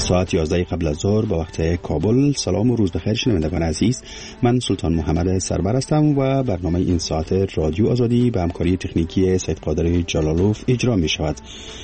ساعت 11 قبل از ظهر به وقت کابل. سلام و روز بخیر شنوندگان عزیز، من سلطان محمد سرور هستم و برنامه این ساعت رادیو آزادی به همکاری تکنیکی سید قادر جلالوف اجرا می شود.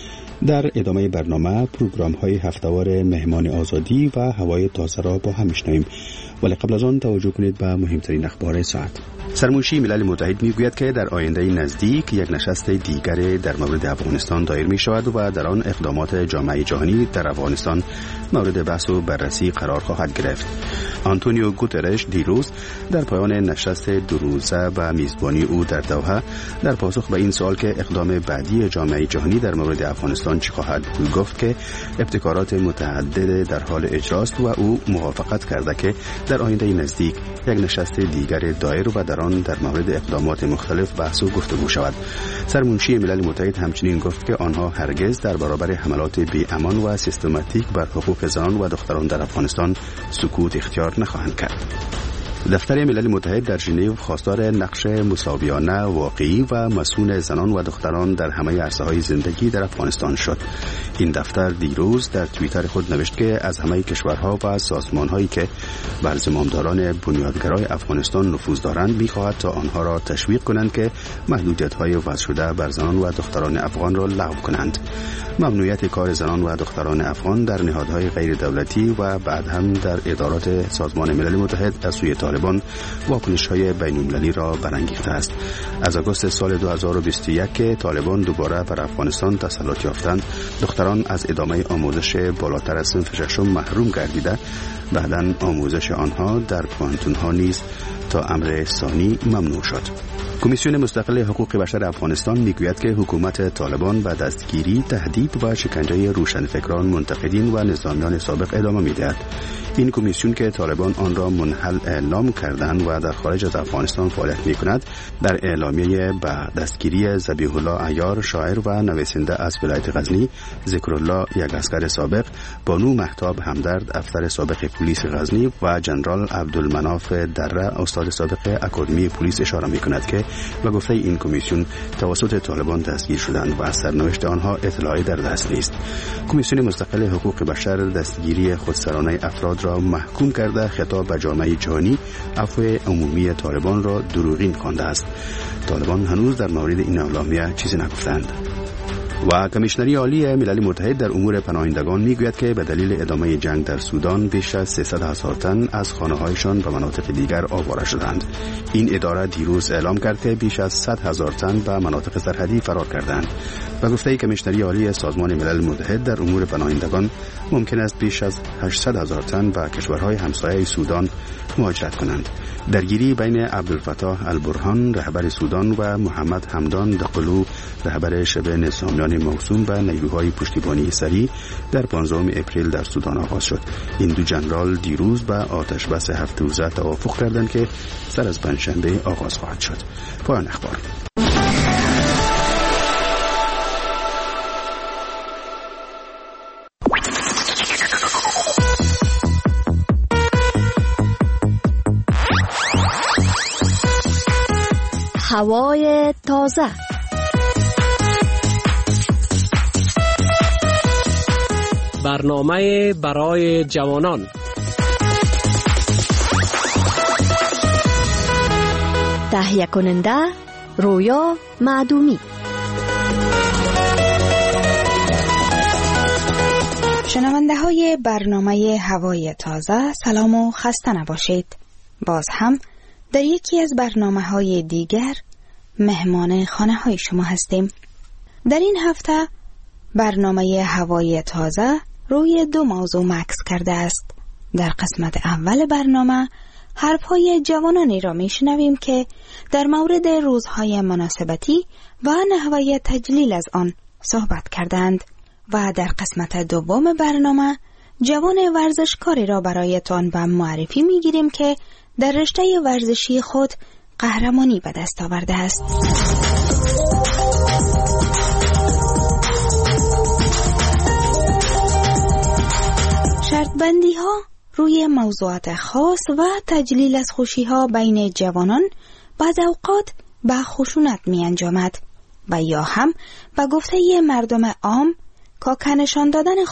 در ادامه برنامه پروگرام های هفته‌وار مهمان آزادی و هوای تازه را با هم میشنویم، ولی قبل از آن توجه کنید به مهمترین اخبار ساعت. سرمنشی ملل متحد میگوید که در آینده نزدیک یک نشست دیگر در مورد افغانستان دایر می شود و در آن اقدامات جامعه جهانی در افغانستان مورد بحث و بررسی قرار خواهد گرفت. آنتونیو گوترش دیروز در پایان نشست دو روزه و میزبانی او در دوحه در پاسخ به این سوال که اقدام بعدی جامعه جهانی در مورد افغانستان چه خواهد بود گفت که ابتکارات متعدد در حال اجراست و او موافقت کرده که در آینده نزدیک یک نشست دیگر دایر و در آن در مورد اقدامات مختلف بحث و گفتگو شود. سرمنشی ملل متحد همچنین گفت که آنها هرگز در برابر حملات بی‌امان و سیستماتیک بر حقوق زنان و دختران در افغانستان سکوت اختیار نخواهند کرد. دفتر ملل متحد در ژنو خواستار نقش مساویانه، واقعی و مسئول زنان و دختران در همه عرصه‌های زندگی در افغانستان شد. این دفتر دیروز در توییتر خود نوشت که از همه کشورها و سازمان‌هایی که بر زمامداران بنیادگرای افغانستان نفوذ دارند می‌خواهد تا آنها را تشویق کنند که محدودیت‌های وضع شده بر زنان و دختران افغان را لغو کنند. ممنوعیت کار زنان و دختران افغان در نهادهای غیر دولتی و بعد هم در ادارات سازمان ملل متحد از سوی طالبان واکنش‌های بین‌المللی را برانگیخته است. از آگوست سال 2021 که طالبان دوباره بر افغانستان تسلط یافتند، دختران از ادامه آموزش بالاتر از صنف ششم محروم گردیده، بعداً آموزش آنها در پوهنتون‌ها نیز تا امر ثانی ممنوع شد. کمیسیون مستقل حقوق بشر افغانستان میگوید که حکومت طالبان به دستگیری، تهدید و شکنجه روشنفکران، منتقدین و نظامیان سابق ادامه میدهد. این کمیسیون که طالبان آن را منحل اعلام کردند و در خارج از افغانستان فعالیت میکند، در اعلامیه به دستگیری ذبیح الله عیار، شاعر و نویسنده از ولایت غزنی، ذکرالله یک عسکر سابق، بانو مهتاب همدرد افسر سابق پلیس غزنی و جنرال عبدالمناف دره استاد سابق اکادمی پلیس اشاره میکند که و گفته این کمیسیون توسط طالبان دستگیر شدند و از سرنوشت آنها اطلاعی در دست نیست. کمیسیون مستقل حقوق بشر دستگیری خودسرانه افراد را محکوم کرده خطاب به جامعه جهانی عفو عمومی طالبان را دروغین خوانده است. طالبان هنوز در مورد این اعلامیه چیزی نگفتند. و کمیشنری عالی ملل متحد در امور پناهندگان میگوید که به دلیل ادامه جنگ در سودان بیش از 300,000 تن از خانه‌هایشان به مناطق دیگر آواره شدند. این اداره دیروز اعلام کرد که بیش از 100,000 تن به مناطق سرحدی فرار کردند و گفته کمیشنری عالی سازمان ملل متحد در امور پناهندگان ممکن است بیش از 800,000 تن به کشورهای همسایه سودان مهاجرت کنند. درگیری بین عبدالفتاح البرهان رهبر سودان و محمد حمدان دقلو رهبر شبه نظامیان موسوم و نیروهای پشتیبانی سریع در 15 اپریل در سودان آغاز شد. این دو جنرال دیروز به آتش بس 7 روزه توافق کردند که سر از پنجشنبه آغاز خواهد شد. پایان اخبار. هوای تازه. برنامه برای جوانان. تهیه کننده رویا معدومی. شنونده های برنامه هوای تازه، سلام و خسته نباشید. باز هم در یکی از برنامه‌های دیگر مهمان خانه های شما هستیم. در این هفته برنامه هوای تازه روی دو موضوع مکس کرده است. در قسمت اول برنامه حرف‌های جوانانی را میشنویم که در مورد روزهای مناسبتی و نحوه تجلیل از آن صحبت کردند و در قسمت دوم برنامه جوان ورزشکاری را برایتان به معرفی میگیریم که در رشته ورزشی خود قهرمانی به دست آورده است. شرطبندی ها روی موضوعات خاص و تجلیل از خوشی ها بین جوانان بعض اوقات به خشونت می انجامد و یا هم به گفته مردم عام که نشان دادن خود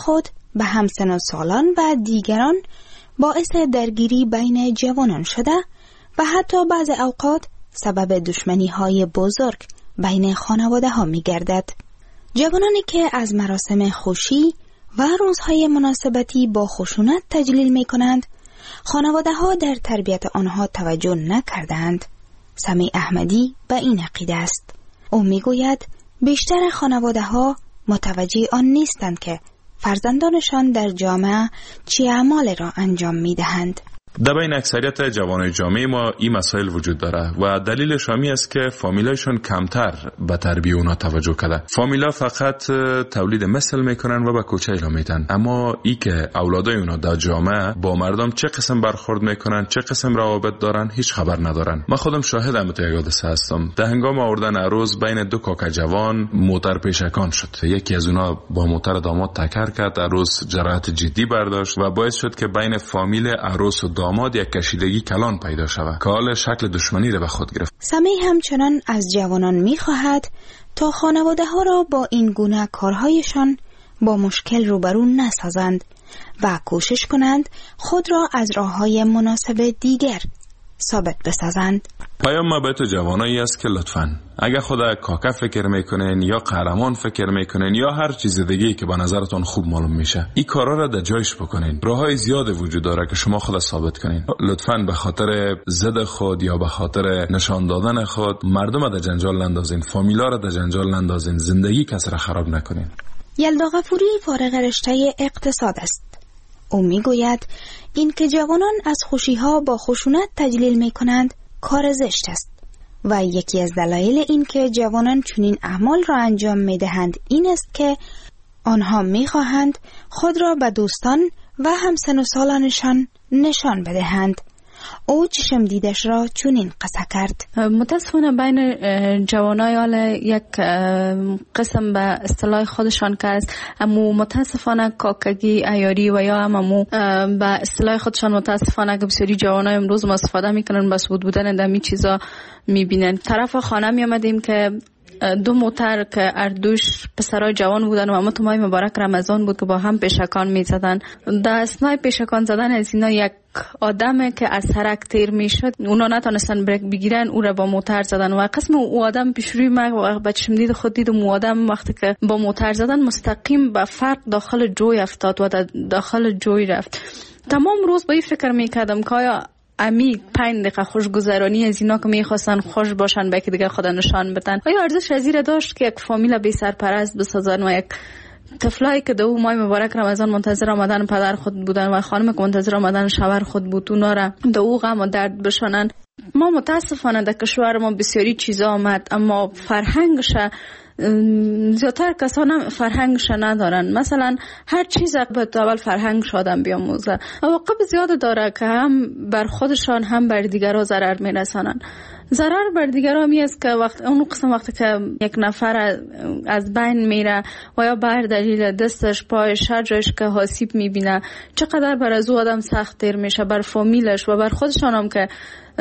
به همسن و سالان و دیگران باعث درگیری بین جوانان شده و حتی بعض اوقات سبب دشمنی‌های بزرگ بین خانواده ها می گردد. جوانانی که از مراسم خوشی و روزهای مناسبتی با خشونت تجلیل می کنند، خانواده ها در تربیت آنها توجه نکردند. سمیع احمدی به این عقیده است. او می گوید بیشتر خانواده ها متوجه آن نیستند که فرزندانشان در جامعه چه اعمال را انجام می دهند. در بین اکثریت جوانای جامعه ما این مسائل وجود داره و دلیلش همی است که فامیلایشون کمتر به تربیت اونا توجه کرده. فامیلا فقط تولید مثل میکنن و به کوچه اعلام میدن، اما ای که اولادای اونا در جامعه با مردم چه قسم برخورد میکنن، چه قسم روابط دارن، هیچ خبر ندارن. من خودم شاهدم تو یک حادثه هستم. در هنگام آوردن عروس بین دو کاک جوان موتر پیشکان شد. یکی از اونا با موتر داماد تکر کرد، عروس جراحت جدی برداشت و باعث شد که بین فامیل عروس و داماد یک کشیدگی کلان پیدا شود که حال شکل دشمنی را به خود گرفت. سمیع همچنان از جوانان می‌خواهد تا خانواده ها را با این گونه کارهایشان با مشکل روبرو نسازند و کوشش کنند خود را از راه‌های مناسب دیگر ثابت بسازند. پیام ما به تو جوانایی است که لطفاً اگر خدا کاکا فکر میکنین یا قهرمان فکر میکنین یا هر چیز دیگه‌ای که به نظرتون خوب معلوم میشه، این کارا را در جایش بکنین. راههای زیاد وجود داره که شما خود ثابت کنین. لطفاً به خاطر ضد خود یا به خاطر نشان دادن خود مردم در جنجال نندازین، فامیلا را در جنجال نندازین، زندگی کس را خراب نکنین. یلدا غفوری فارغ رشته اقتصاد است. او میگوید این که جوانان از خوشی‌ها با خشونت تجلیل میکنند کار زشت است و یکی از دلایل این که جوانان چنین اعمال را انجام میدهند این است که آنها میخواهند خود را به دوستان و همسن و سالانشان نشان بدهند. او چشم دیدش را چنین قصه کرد. متاسفانه بین جوانای حال یک قسم به اصطلاح خودشان که است، اما متاسفانه کاکگی عیاری و یا هممو به اصطلاح خودشان متاسفانه که بسیاری جوانای امروز ما استفاده میکنن، بس بودن دمی چیزا میبینن. طرف خانه میامدیم که دو موتر که اردوش پسرای جوان بودن و اما تو ماه مبارک رمضان بود که با هم پیشکان میزدن. در اثنای پیشکان زدن از اینا یک آدمه که از سرک تیر میشد، اونا نتونستن بریک بگیرن، او را با موتر زدن و قسم او آدم پیش روی ما با چشم دید خود دیدم او آدم وقتی که با موتر زدن مستقیم به فرق داخل جوی افتاد و داخل جوی رفت. تمام روز با این فکر میکردم که آیا امی 5 دقیقه خوشگذرانی از اینا که میخواستن خوش باشن به که دیگه خدا نشان بدن، آیا ارزش رزیر داشت که یک فامیل بی سرپرست بسازن و یک طفلایی که دو ماه مبارک رمضان منتظر آمدن پدر خود بودن و خانم که منتظر آمدن شوهر خود بود اونا را دو غم و درد بشنن. ما متاسفانه در کشور ما بسیاری چیزا آمد اما فرهنگش زیادتر کسان فرهنگش ندارن. مثلا هر چیز باید اول فرهنگش آدم بیاموزه. عواقب زیاد داره که هم بر خودشان هم بر دیگران ضرر میرسانن. ضرر بر دیگران می است که اون قسم وقتی که یک نفر از بین میره و یا بر دلیل دستش پایش هر جایش که آسیب میبینه چقدر بر از او آدم سخت تیر میشه، بر فامیلش و بر خودشان هم که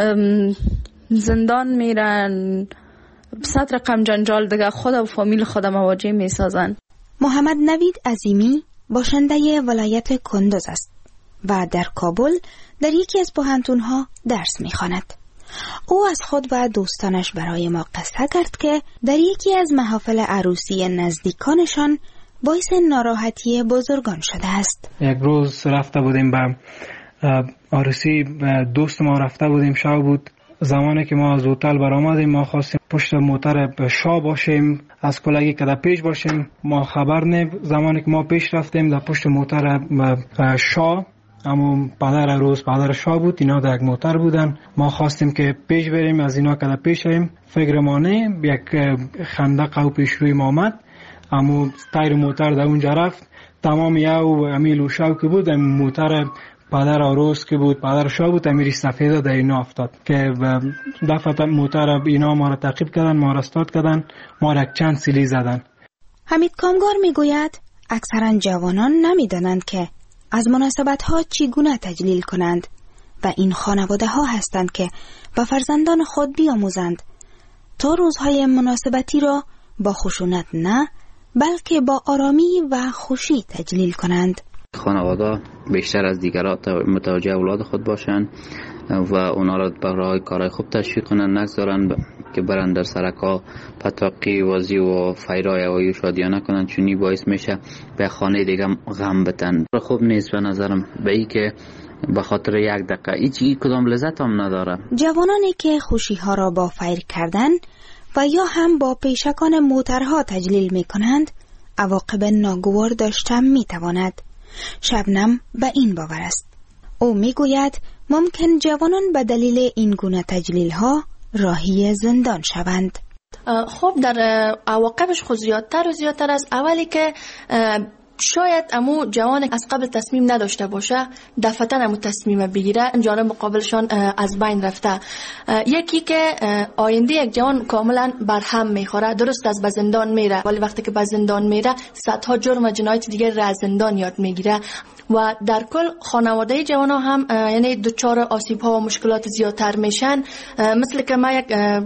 زندان میرن، صد رقم جنجال دیگه خود و فامیل خود مواجه می سازن. محمد نوید عظیمی باشنده ولایت کندوز است و در کابل در یکی از پوهنتون‌ها درس می خواند. او از خود و دوستانش برای ما قصه کرد که در یکی از محافل عروسی نزدیکانشان باعث ناراحتی بزرگان شده است. یک روز رفته بودیم به عروسی دوست ما، رفته بودیم شب بود. زمانی که ما از هتل برآمدیم ما خواستیم پشت موتر شاه باشیم، از کلگی که در پیش باشیم. ما خبر نه، زمانی که ما پیش رفتیم در پشت موتر شاه، اما پدر عروس پدر شاه بود، اینا در یک موتر بودن. ما خواستیم که پیش بریم، از اینا که در پیش ریم فکر ما نه یک خندق او پیش روی ما آمد، اما تایر موتر در اونجا رفت. تمام یو امیل و شاو که بود موتر پدر عروس که بود پدر شاه بود امیری سفیده در اینا افتاد که دفعه موتر اینا ما را تعقیب کردن، ما را استارت کردن، ما را چند سیلی زدن. حمید کامگار میگوید اکثرا جوانان نمیدانند که از مناسبت ها چگونه تجلیل کنند و این خانواده ها هستند که به فرزندان خود بیاموزند تا روزهای مناسبتی را با خشونت نه بلکه با آرامی و خوشی تجلیل کنند. خانواده بیشتر از دیگران متوجه اولاد خود باشند و اونا را برای کارهای خوب تشویق کنند، نگذارند که برند در سرکا پتاقی وازی و فیرای هوایی و شادیانه کنند، چونی باعث میشه به خانه دیگه غم بتن. خوب نیست به نظرم، به این که به خاطر یک دقیقه هیچ کدام لذت هم نداره. جوانانی که خوشی ها را با فیر کردن و یا هم با پیشکان موترها تجلیل می کنند عواقب ناگوار داشته می تواند. شبنم به این باور است. او می گوید ممکن جوانان به دلیل این گونه تجلیل ها راهی زندان شوند. خب در عواقبش خود زیادتر و زیادتر است. اولی که شاید امو جوان از قبل تصمیم نداشته باشه، دفعتاً امو تصمیم بگیره، جانب مقابلشان از بین رفته. یکی که آینده یک جوان کاملا برهم میخوره، درست از به زندان میره، ولی وقتی که به زندان میره صدها جرم و جنایت دیگر را از زندان یاد میگیره و در کل خانواده جوان ها هم یعنی دچار آسیب ها و مشکلات زیادتر میشن. مثل که ما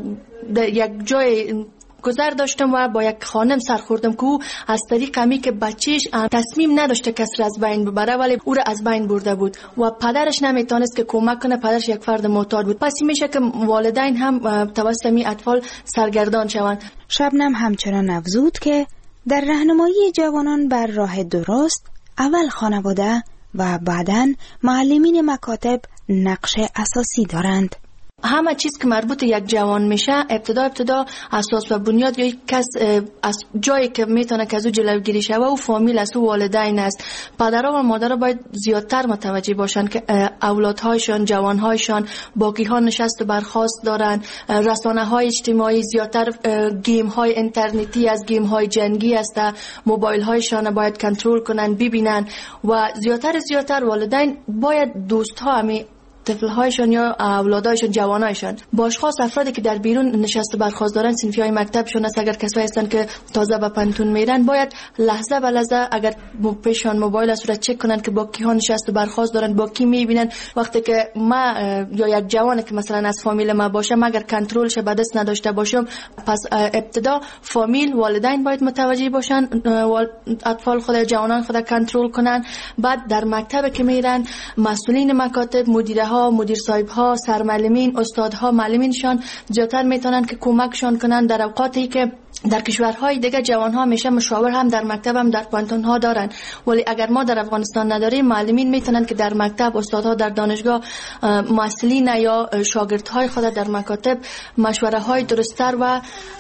یک جای گذر داشتم و با یک خانم سر خوردم که او از طریق همی که بچهش تصمیم نداشته کس را از بین ببره ولی او را از بین برده بود و پدرش نمیتونست که کمک کنه، پدرش یک فرد معتاد بود. پس میشه که والدین هم توسط می اطفال سرگردان شوند. شبنم همچنان افزود که در راهنمایی جوانان بر راه درست اول خانواده و بعداً معلمین مکاتب نقش اساسی دارند. همه چیز که مربوط یک جوان میشه ابتدا اساس و بنیاد یا کس از جایی که میتونه که از او جلوگیری شوه و فامیل است و والدین است. پدرها و مادرها باید زیادتر متوجه باشن که اولادهایشان، جوانهایشان باقی ها نشست و برخاست دارن. رسانه های اجتماعی زیادتر، گیم های اینترنتی از گیم های جنگی است، موبایل هایشان باید کنترل کنن ببینن و زیادتر والدین باید دوست ها همی طفل‌هایشان یا اولادایشان، جوانایشان با اشخاص افرادی که در بیرون نشسته برخاست دارن، صنفی‌های مکتبشون است، اگر کسایی هستن که تازه به پنتون میرن باید لحظه به لحظه اگر پیشان موبایل است را چک کنن که با کیها نشسته برخاست دارن، با کی میبینن. وقتی که ما یا یک جوانی که مثلا از فامیل ما باشه اگر کنترلش به دست نداشته باشم، پس ابتدا فامیل، والدین باید متوجه باشن، اطفال خود، جوانان خود کنترل کنن. بعد در مکتب که میرن مسئولین مکاتب، مدیر صاحب ها، سرمعلمین، استادها، معلمینشان زیادتر میتونن که کمکشان کنن در اوقاتی که در کشورهای دیگه جوان ها میشه مشاور هم در مکتب هم در پانتون ها دارن، ولی اگر ما در افغانستان نداریم معلمین میتونن که در مکتب، استادها در دانشگاه، مسئولین یا شاگردهای خود در مکاتب مشوره های درست‌تر و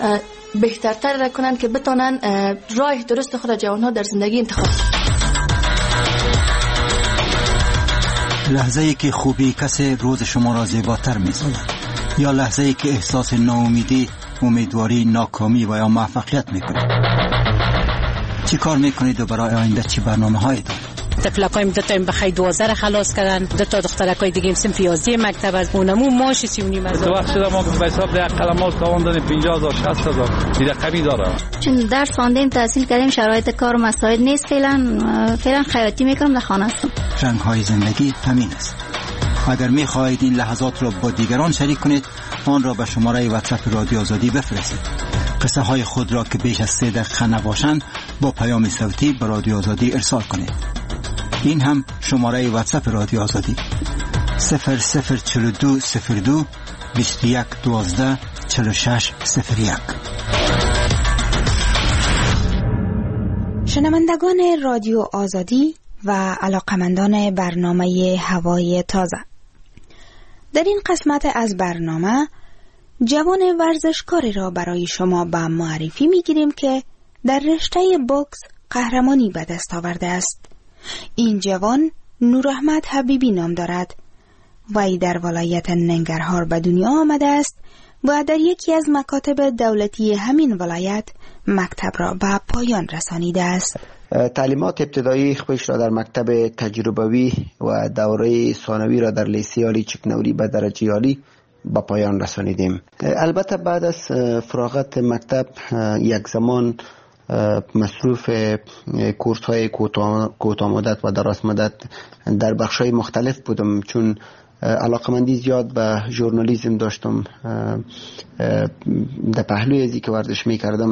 بهترتر را کنن که بتونن راه درست خود جوان ها در زندگی انتخاب. لحظه‌ای که خوبی کسی روز شما را زیباتر می‌سازد یا لحظه‌ای که احساس ناامیدی، امیدواری، ناکامی و یا موفقیت می‌کنید. چی کار می‌کنید و برای آینده چی برنامه‌هایی دارید؟ طفلکایم دو تا بخای 12 را خلاص کردن، دو تا دخترکای دیگه صنف 11 مکتب از اونمو ماش 35 از تو وقت ما به حساب یک قلمات تاوان دادیم 50000 60000 دیگه کمی داره. چون درس خواندیم، تحصیل کردیم، شرایط کار مساعد نیست، فعلا خیاطی میکنم، در خانه هستم. رنگ‌های زندگی همین است. اگر می‌خواهید این لحظات را با دیگران شریک کنید، آن را به شماره واتساپ رادیو آزادی بفرستید. قصه های خود را که بیش از 3 دقیقه نباشند با پیام صوتی به رادیو آزادی ارسال کنید. این هم شماره واتساپ رادیو آزادی 004202 21 12 46 01. شنوندگان رادیو آزادی و علاقمندان برنامه هوای تازه، در این قسمت از برنامه جوان ورزشکاری را برای شما به معرفی میگیریم که در رشته بوکس قهرمانی به دست آورده است. این جوان نوراحمد حبیبی نام دارد. وی در ولایت ننگرهار به دنیا آمده است و در یکی از مکاتب دولتی همین ولایت مکتب را به پایان رسانیده است. تعلیمات ابتدایی خودش را در مکتب تجربوی و دوره ثانوی را در لیسه عالی چکنوری به درجه عالی به پایان رسانیدیم. البته بعد از فراغت مکتب یک زمان مصروف کورس های کوتاه مدت و دراز مدت در بخش های مختلف بودم، چون علاقمندی زیاد به ژورنالیسم داشتم. در پهلوی ازی که ورزش می کردم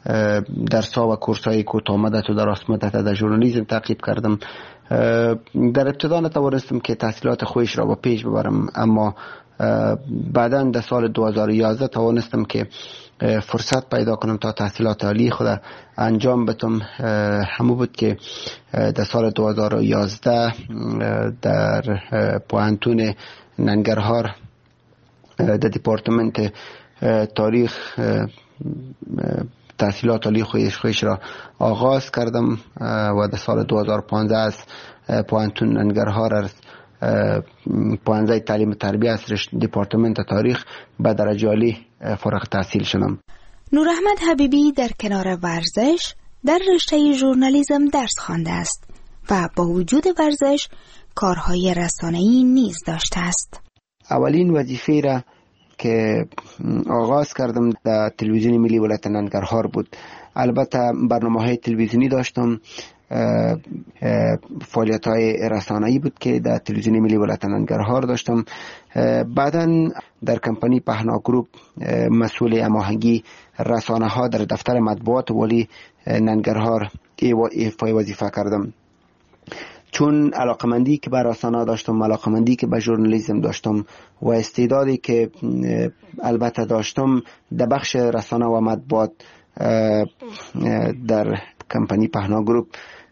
درس ها و کورس های کوتاه مدت و دراز مدت در ژورنالیسم تعقیب کردم. در ابتدا نتوانستم که تحصیلات خویش را با پیش ببرم، اما بعدا در سال 2011 توانستم که فرصت پیدا کنم تا تحصیلات عالی خود انجام بدم. همون بود که در سال 2011 در پوهنتون ننگرهار در دپارتمنت تاریخ تحصیلات عالی خویش را آغاز کردم و در سال 2015 از پوهنتون ننگرهار پوهنځی تعلیم و تربیه از دپارتمنت تاریخ به درجه عالی فارغ التحصیل شدم. نور احمد حبیبی در کنار ورزش در رشته ژورنالیسم درس خوانده است و با وجود ورزش کارهای رسانه‌ای نیز داشته است. اولین وظیفه را که آغاز کردم در تلویزیون ملی ولایت ننگرهار بود. البته برنامه‌های تلویزیونی داشتم، فعالیت‌های رسانه‌ای بود که در تلویزیون ملی ولایت ننگرهار داشتم. بعداً در کمپانی پهنا گروپ مسئول هماهنگی رسانه‌ها در دفتر مطبوعات والی ننگرهار ایفای وظیفه کردم. چون علاقمندی که به رسانه داشتم، علاقمندی که به ژورنالیسم داشتم و استعدادی که البته داشتم در بخش رسانه و مطبوعات در کمپانی پهنا گروپ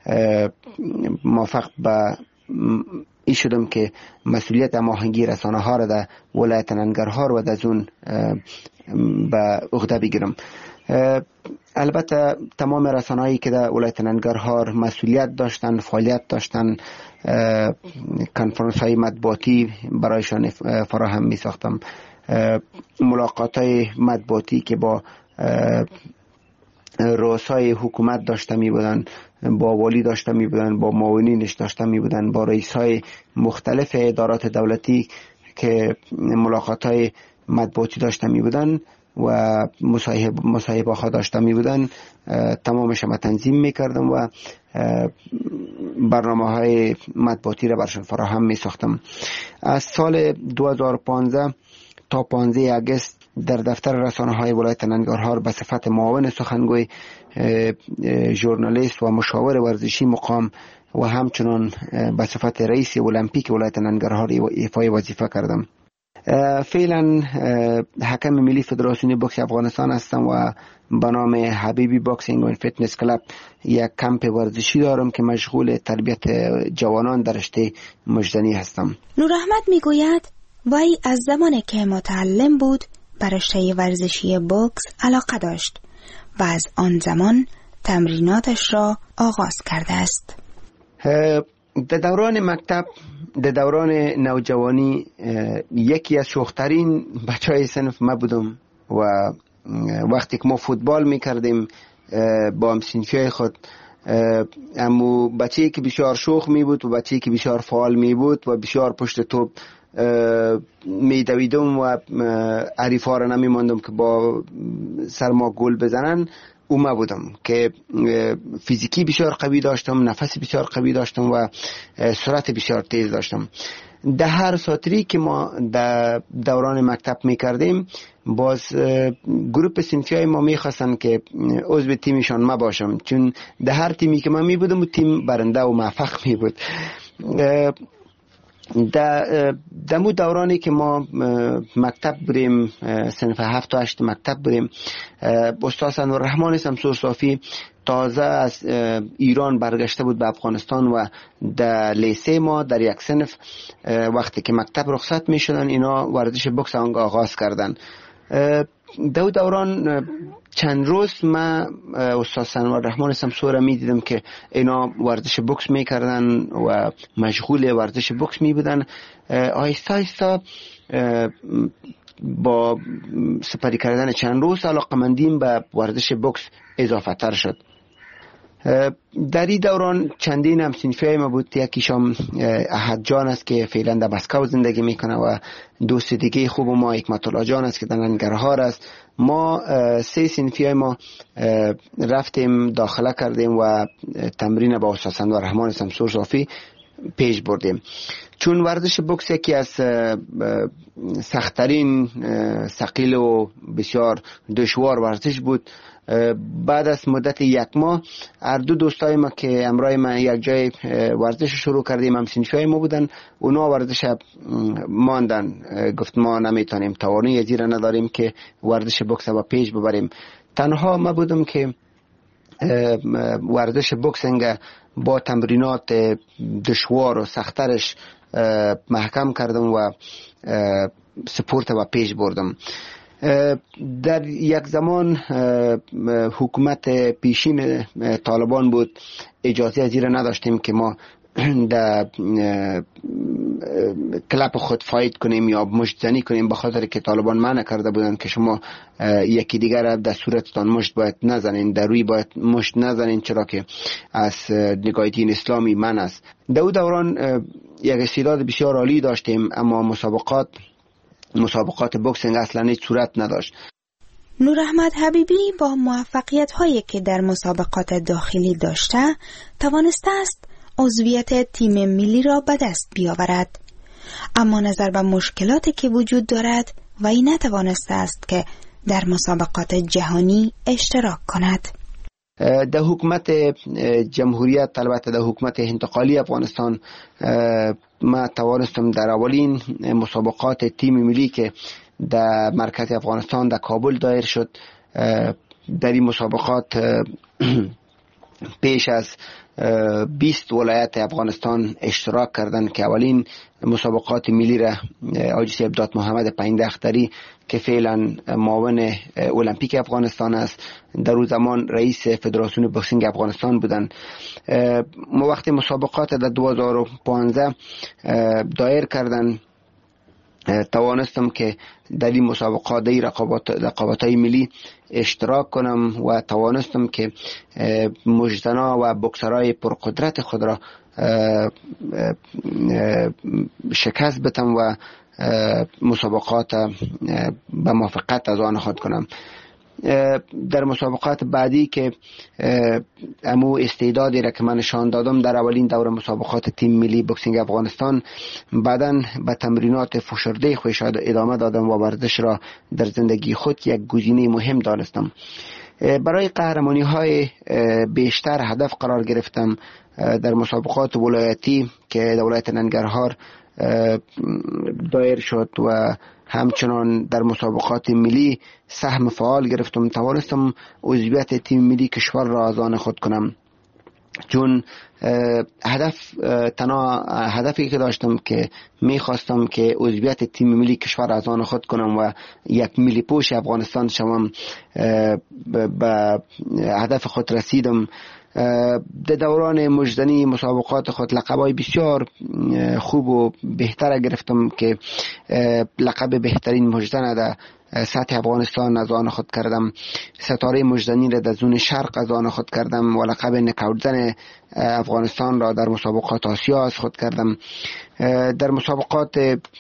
موفق به این شدم که مسئولیت هماهنگی رسانه ها را در ولایت ننگرهار و در زون به عهده بگیرم. البته تمام رسانه‌هایی که در ولایت ننگرهار مسئولیت داشتن، فعالیت داشتن، کنفرانس های مطبوعاتی برایشان فراهم می ساختم. ملاقات های مطبوعاتی که با رؤسای حکومت داشته می بودن، با والی داشته می بودن، با معاونینش داشته می بودن، با رئیس های مختلف ادارات دولتی که ملاقات های مطبوعاتی داشته می بودن و مصاحبه ها داشته می بودن، تمامش ما تنظیم می کردم و برنامه های مطبوعاتی را برشان فراهم می ساختم. از سال 2015 تا 15 اگست در دفتر رسانه های ولایت ننگرهار به صفت معاون سخنگوی، ژورنالیست و مشاور ورزشی مقام و همچنان به صفت رئیس المپیک ولایت ننگرهار ایفای وظیفه کردم. فعلا حکم ملی فدراسیون بوکس افغانستان هستم و به نام حبیبی باکسینگ و فیتنس کلاب یک کمپ ورزشی دارم که مشغول تربیت جوانان در رشته مجدنی هستم. نور احمد میگوید وی از زمانی که متعلم بود به رشته ورزشی بوکس علاقه داشت و از آن زمان تمریناتش را آغاز کرده است. در دوران مکتب، در دوران نوجوانی یکی از شوخترین بچهای صنف ما بودم و وقتی که ما فوتبال میکردیم با همسنفیای خود، امو بچه‌ای که بسیار شوخ می بود و بچه‌ای که بسیار فعال می بود و بسیار پشت توپ می دویدم و حریفا را نمی ماندم که با سرما گل بزنن. اومه بودم که فیزیکی بسیار قوی داشتم، نفس بسیار قوی داشتم و سرعت بسیار تیز داشتم. در هر ساتری که ما در دوران مکتب میکردیم، باز گروپ صنفیای ما میخواستن که عضو تیمشان ما باشم، چون در هر تیمی که من میبودم و تیم برنده و موفق میبود. در مو دورانی که ما مکتب بودیم، صنف 7 و 8 مکتب بودیم، استاد انورالرحمن شمسور صافی تازه از ایران برگشته بود به افغانستان و در لیسه ما در یک صنف وقتی که مکتب رخصت می شدن اینا ورزش بوکس آغاز کردن. در دوران چند روز من استاد انورالرحمن شمسور می دیدم که اینا ورزش بوکس می کردن و مشغول ورزش بوکس می بودن. آهسته آهسته با سپری کردن چند روز علاقمندیم به ورزش بوکس اضافه تر شد. در این دوران چندین همسنفیای ما بود. یکیشم احد جان است که فعلا در مسکو زندگی میکنه و دوست دیگه خوب ما حکمت الله جان است که در ننگرهار است. ما 3 صنفیای ما رفتیم داخله کردیم و تمرین با استاد انورالرحمن شمسور صافی پیش بردیم. چون ورزش بوکس یکی از سخت‌ترین، ثقیل و بسیار دشوار ورزش بود، بعد از مدت یک ماه هر دو دوستای ما که همراه ما یک جای ورزش شروع کردیم، همسنشای ما بودن، اونا ورزش ماندن، گفت ما نمیتونیم، توانایی ازی را نداریم که ورزش بوکس با پیش ببریم. تنها ما بودم که ورزش بوکسینگ با تمرینات دشوار و سخت‌ترش محکم کردم و سپورت و پیش بردم. در یک زمان حکومت پیشین طالبان بود، اجازه ازی را نداشتیم که ما در کلپ خود فاید کنیم یا مشت زنی کنیم، بخاطر که طالبان منع کرده بودند که شما یکی دیگر را در صورتتان مشت باید نزنین، در روی باید مشت نزنین، چرا که از نگاه دین اسلامی منع است. در اون دوران یک استعداد بسیار عالی داشتیم، اما مسابقات بوکسینگ اصلا هیچ صورت نداشت. نور احمد حبیبی با موفقیت هایی که در مسابقات داخلی داشته توانسته است عضویت تیم ملی را به دست بیاورد، اما نظر به مشکلاتی که وجود دارد وی نتوانسته است که در مسابقات جهانی اشتراک کند. در حکومت جمهوریت، البته در حکومت انتقالی افغانستان، ما توانستم در اولین مسابقات تیم ملی که در مرکز افغانستان در کابل دایر شد، در این مسابقات پیش از 20 ولایت افغانستان اشتراک کردند که اولین مسابقات ملی را حاجی صاحب دات محمد پایینده اختری که فعلا معاون المپیک افغانستان است، در اون زمان رئیس فدراسیون بوکسینگ افغانستان بودند. ما وقتی مسابقات در 2015 دایر کردند، توانستم که در این مسابقات رقابت‌های ملی اشتراک کنم و توانستم که مجدنا و بوکسرای پرقدرت خود را شکست بدم و مسابقات به موافقت از آن خود کنم. در مسابقات بعدی که امو استعدادی را که من نشان دادم در اولین دور مسابقات تیم ملی بوکسینگ افغانستان، بعداً به تمرینات فشرده خودش ادامه دادم و ورزش را در زندگی خود یک گزینه مهم دانستم. برای قهرمانی های بیشتر هدف قرار گرفتم. در مسابقات ولایتی که در ولایت ننگرهار دایر شد و همچنان در مسابقات ملی سهم فعال گرفتم، توانستم عضویت تیم ملی کشور را از آن خود کنم. چون هدفی که داشتم که میخواستم که عضویت تیم ملی کشور از آن خود کنم و یک ملی پوش افغانستان شوم، به هدف خود رسیدم. در دوران مجدنی مسابقات خود لقبای بسیار خوب و بهتر گرفتم که لقب بهترین مجدن در سطح افغانستان از آن خود کردم، ستاره مجدنی را در زون شرق از آن خود کردم و لقب نکاوتزن افغانستان را در مسابقات آسیا از خود کردم. در مسابقات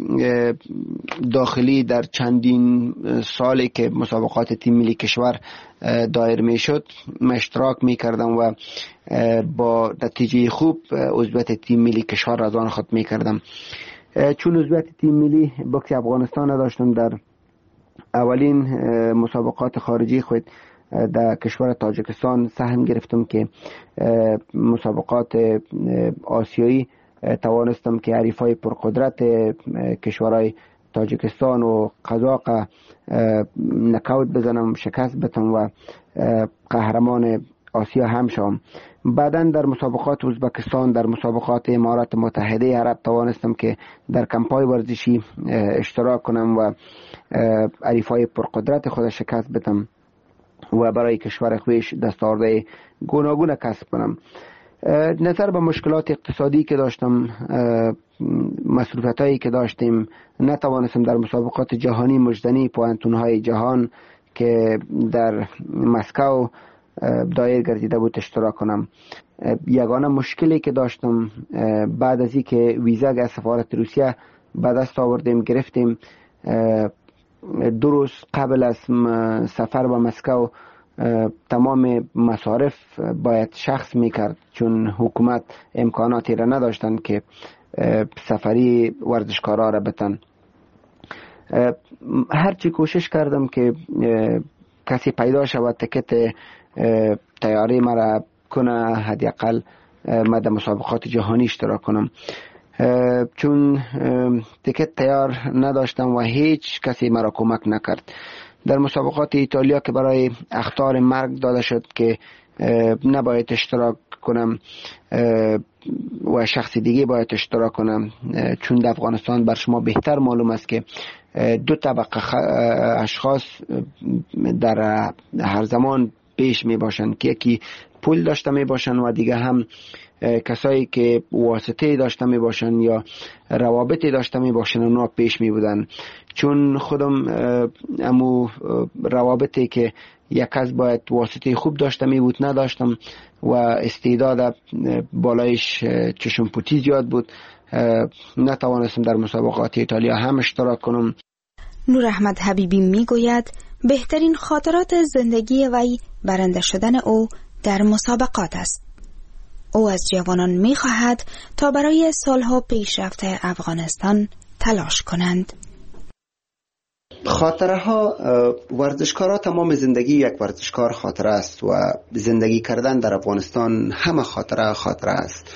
داخلی در چندین سالی که مسابقات تیم ملی کشور دایر می شد من اشتراک می کردم و با نتیجه خوب عضویت تیم ملی کشور را از آن خود می کردم. چون عضویت تیم ملی بوکس افغانستان داشتم، در اولین مسابقات خارجی خود در کشور تاجیکستان سهم گرفتم که مسابقات آسیایی توانستم که حریفای پرقدرت کشورهای تاجیکستان و قزاق نکاوت بزنم، شکست بدم و قهرمان آسیا هم شوم. بعداً در مسابقات ازبکستان، در مسابقات امارات متحده عرب توانستم که در کمپای ورزشی اشتراک کنم و حریفای پرقدرت خود شکست بدم و برای کشور خویش دستاوردهای گوناگون کسب کنم. نظر به مشکلات اقتصادی که داشتم، مصروفیتایی که داشتیم، نتوانستم در مسابقات جهانی مجدنی پوانتونهای جهان که در مسکو دایر گردیده بود اشتراک کنم. یگانه مشکلی که داشتم بعد از اینکه ویزا از سفارت روسیه به دست آوردیم گرفتیم، 2 روز قبل از سفر به مسکو تمام مصارف باید شخص میکرد، چون حکومت امکاناتی را نداشتن که سفری ورزشکارا را بتن. هرچی کوشش کردم که کسی پیدا شود تکت تیاری مرا کنه، حداقل من در مسابقات جهانی اشتراک کنم، چون تکت تیار نداشتم و هیچ کسی مرا کمک نکرد. در مسابقات ایتالیا که برای اخطار مرگ داده شد که نباید اشتراک کنم و شخص دیگه باید اشتراک کنم، چون در افغانستان بر شما بهتر معلوم است که دو طبقه اشخاص در هر زمان پیش می باشند که یکی پول داشته می باشند و دیگه هم کسایی که واسطه داشته می باشند یا روابطی داشته می باشند اونا پیش می بودن. چون خودم امو روابطی که یک کس باید واسطه خوب داشته می بود نداشتم و استعداد بالایش چشم پوتی زیاد بود، نتوانستم در مسابقات ایتالیا هم اشتراک کنم. نور احمد حبیبی می گوید بهترین خاطرات زندگی وی برنده شدن او در مسابقات است. او از جوانان می خواهد تا برای صلح و پیشرفت افغانستان تلاش کنند. خاطره ها، ورزشکارا تمام زندگی یک ورزشکار خاطره است و زندگی کردن در افغانستان همه خاطره است.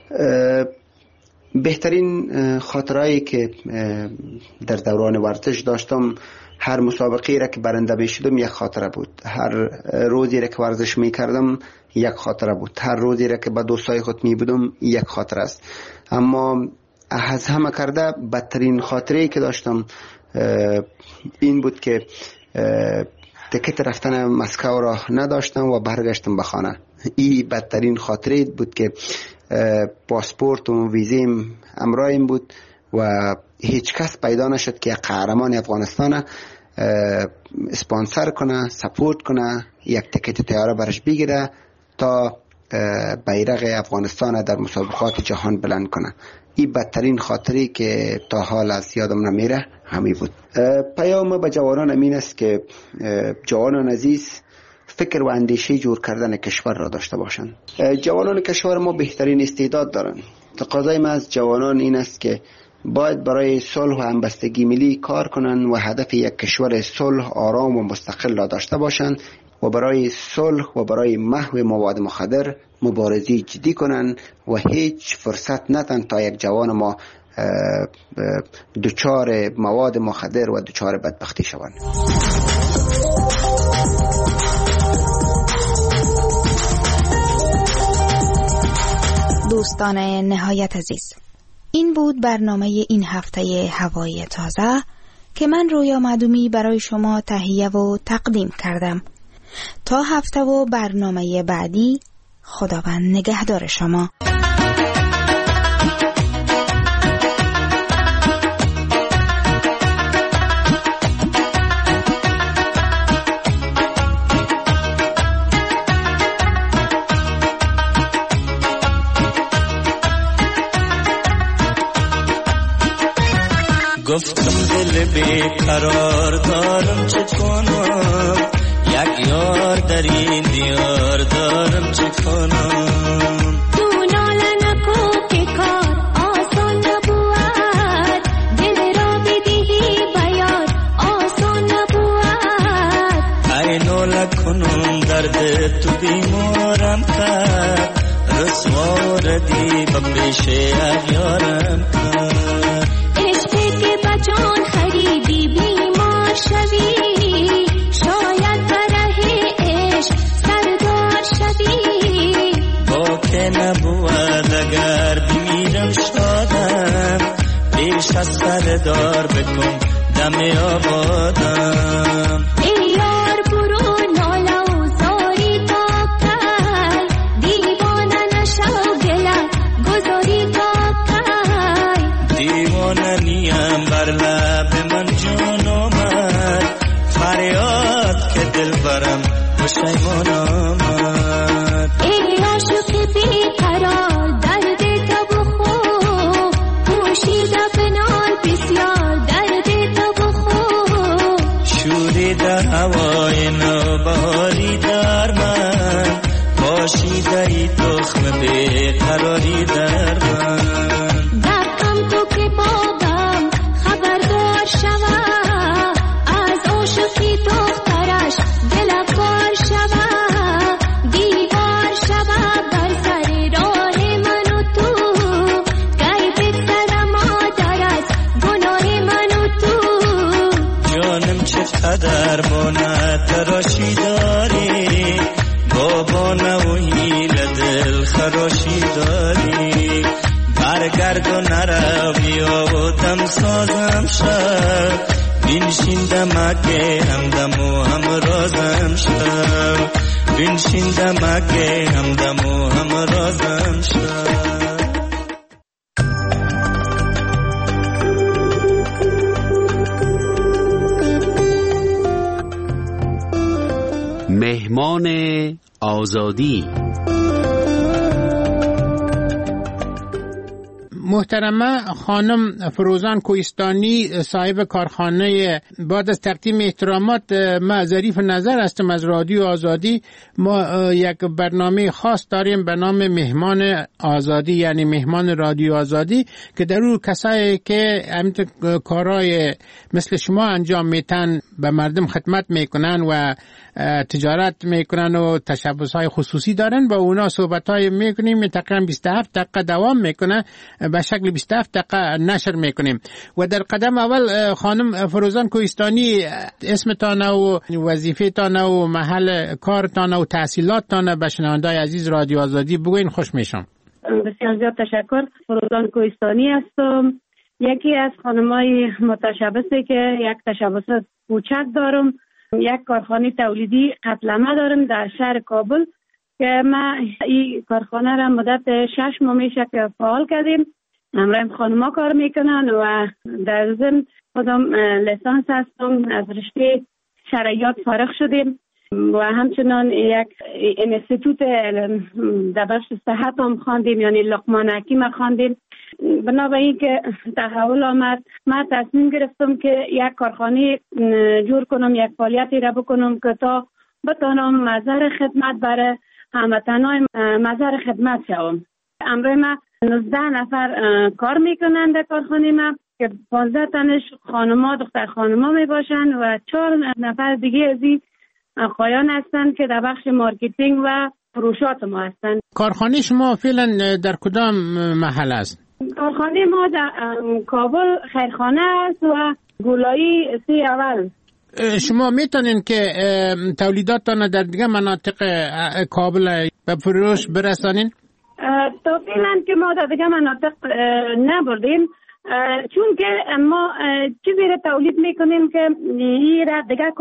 بهترین خاطرهایی که در دوران ورزش داشتم، هر مسابقه را که برنده بشدم یک خاطره بود، هر روزی را که ورزش می کردم یک خاطره بود، هر روزی را که با دوستای خود می بودم یک خاطره است. اما از همه کرده بدترین خاطره که داشتم این بود که تکت رفتن مسکو را نداشتم و برگشتم به خانه. این بدترین خاطره بود که پاسپورت و ویزیم همراهم بود و هیچ کس پیدا نشد که قهرمان افغانستان اسپانسر کنه، سپورت کنه، یک تکت طیاره برش بگیره تا بیرق افغانستان در مسابقات جهان بلند کنه. این بدترین خاطری که تا حال از یادم نمیره همین بود. پیام به جوانان امین است که جوانان عزیز فکر و اندیشه جور کردن کشور را داشته باشند. جوانان کشور ما بهترین استعداد دارند. تقاضای ما از جوانان این است که باید برای صلح و همبستگی ملی کار کنند و هدف یک کشور صلح، آرام و مستقل را داشته باشند و برای صلح و برای محو مواد مخدر مبارزه جدی کنند و هیچ فرصت ندن تا یک جوان ما دچار مواد مخدر و دچار بدبختی شوند. دوستان نهایت عزیز، این بود برنامه این هفته هوای تازه که من رویا معدومی برای شما تهیه و تقدیم کردم. تا هفته و برنامه بعدی، خداوند نگهدار شما. گفتم دل بیقرار دارم چه کنم، یک یار در این دیار دارم چه کنم. تو ناله نکو که کار آسان نبود، دل را بدهی بیار آسان نبود. ای ناله کنم درد تو بیمارم کرد، رسوا ردی به پیش اغیارم کرد. جان خریدی بیمار شوی، شاید بره عشق سردار شوی. با که نبود اگر بمیرم شادم، پیش از سردار بکن دم آبادم. ای یار برو ناله و زاری تا کل، دیوانه نشو گله گذاری تا کل. دیوانه نیم بر لب من جون آمد، فریاد که دل برم پشیمان آمد. ای عاشق بیقرار درد تو بخور، پوشیده بنال بسیار درد تو بخور. شوریده هوای نوبهاری پاشیده ای تخم بیقراری در من. دقم تو که بابم خبردار شوه، از عاشقی دخترش دل افگار شوه، دیوار شوه بر سر راه من و تو، گی بگذر مادرت گناه من و تو. جانم چقدر مانه تراشی داری، بابا نوهیل دل خراشی داری. برگرد و نروی و دم سازم شد، بینشین دمکه همدم و همرازم شد، بینشین دمکه همدم و همرازم شد. مهمان آزادی. محترمه خانم فروزان کوهستانی، صاحب کارخانه، بعد از تقدیم احترامات ما ظریف نظر هستم از رادیو آزادی. ما یک برنامه خاص داریم به نام مهمان آزادی، یعنی مهمان رادیو آزادی، که در اون کسایی که همین کارهای مثل شما انجام میتن، به مردم خدمت میکنن و تجارت میکنن و تشبسهای خصوصی دارن، با اونا صحبتهای میکنیم. تقریبا 27 دقیقه دوام میکنه، به شکل 27 دقیقه نشر میکنیم. و در قدم اول خانم فروزان کوهستانی، اسمتان و وظیفه‌تان و محل کارتان و تحصیلاتتان به شنونده‌های عزیز رادیو آزادی بگوین. خوش میشم. بسیار زیاد تشکر. فروزان کوهستانی هستم، یکی از خانمای متشبثی که یک تشبث کوچک دارم. یک کارخانه تولیدی قتلمه دارم در شهر کابل که ما این کارخانه را مدت 6 ماه میشه که فعال کردیم. همراه خانم‌ها کار میکنن و در ضمن خودم لیسانس هستم، از رشته شرعیات فارغ شدیم و همچنان یک انستیتوت در بخش صحت هم خواندیم، یعنی لقمان حکیم خواندیم. بنابراین که تحول آمد، من تصمیم گرفتم که یک کارخانه جور کنم، یک فعالیتی را بکنم که تا بتانم مظهر خدمت برای هموطنان مظهر خدمت شوم. امروز ما 19 نفر کار میکنند در کارخانه ما که 15 تنش خانما، دختر خانما می باشند و 4 نفر دیگه از این آقایان هستند که در بخش مارکتینگ و فروشات ما هستند. کارخانه شما فعلا در کدام محل است؟ کارخانه ما در کابل خیرخانه است و گولایی 3 اول. شما میتونین که تولیداتتان در دیگه مناطق کابل به فروش برسانین؟ تا فعلا که ما در دیگه مناطق نبردیم، چون که ما چیزی را تولید میکنیم که این را دیگه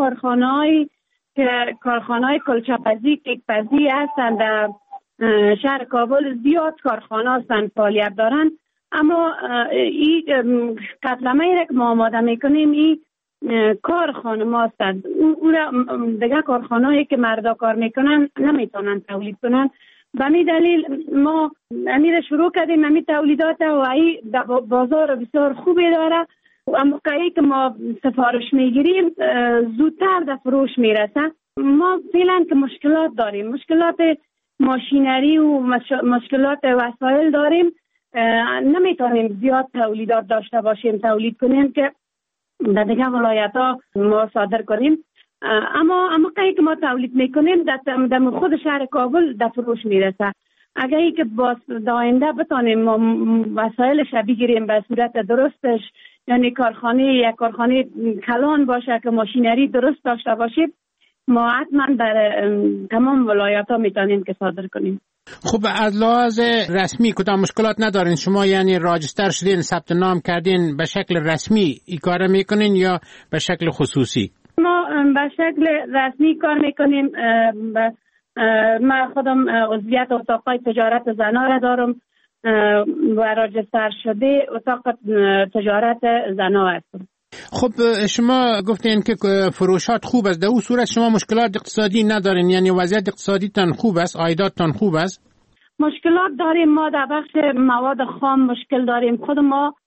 کارخانه‌های کلچه‌پزی، کیک‌پزی هستند در شهر کابل. زیاد کارخانه هستند فعالیت دارند، اما این قتلمه را که ما آماده میکنیم این کارخانه ما هستند. او را دیگه کارخانه‌ای که مردا کار میکنن نمیتونن تولید کنن. به همین دلیل ما امیر شروع کردیم همین تولیدات و این بازار بسیار خوبی داره. اما موقعی که ما سفارش میگیریم زودتر در فروش میرسه. ما فعلا که مشکلات داریم، مشکلات ماشینری و مشکلات وسایل داریم، نمیتونیم زیاد تولیدات داشته باشیم، تولید کنیم که در دیگه ولایت ها ما صادر کنیم. اما موقعی که ما تولید میکنیم در خود شهر کابل در فروش میرسه. اگر ای که در آینده بتانیم ما وسایلش بگیریم به صورت درستش، یعنی یک کارخانه کلان باشه که ماشینری درست داشته باشیم، ما حتما در تمام ولایت ها میتونیم که صادر کنیم. خب از لحاظ رسمی کدام مشکلات ندارین شما؟ یعنی راجستر شدین، ثبت نام کردین، به شکل رسمی این کار میکنین یا به شکل خصوصی؟ ما به شکل رسمی کار میکنیم. من خودم عضویت اتاق تجارت زنا را دارم و راجستر شده اتاق تجارت زنا هستم. خب شما گفتین که فروشات خوب است، در اون صورت شما مشکلات اقتصادی ندارین؟ یعنی وضعیت اقتصادی تان خوب است، عایداتتان خوب است؟ مشکلات داریم، ما در بخش مواد خام مشکل داریم. خود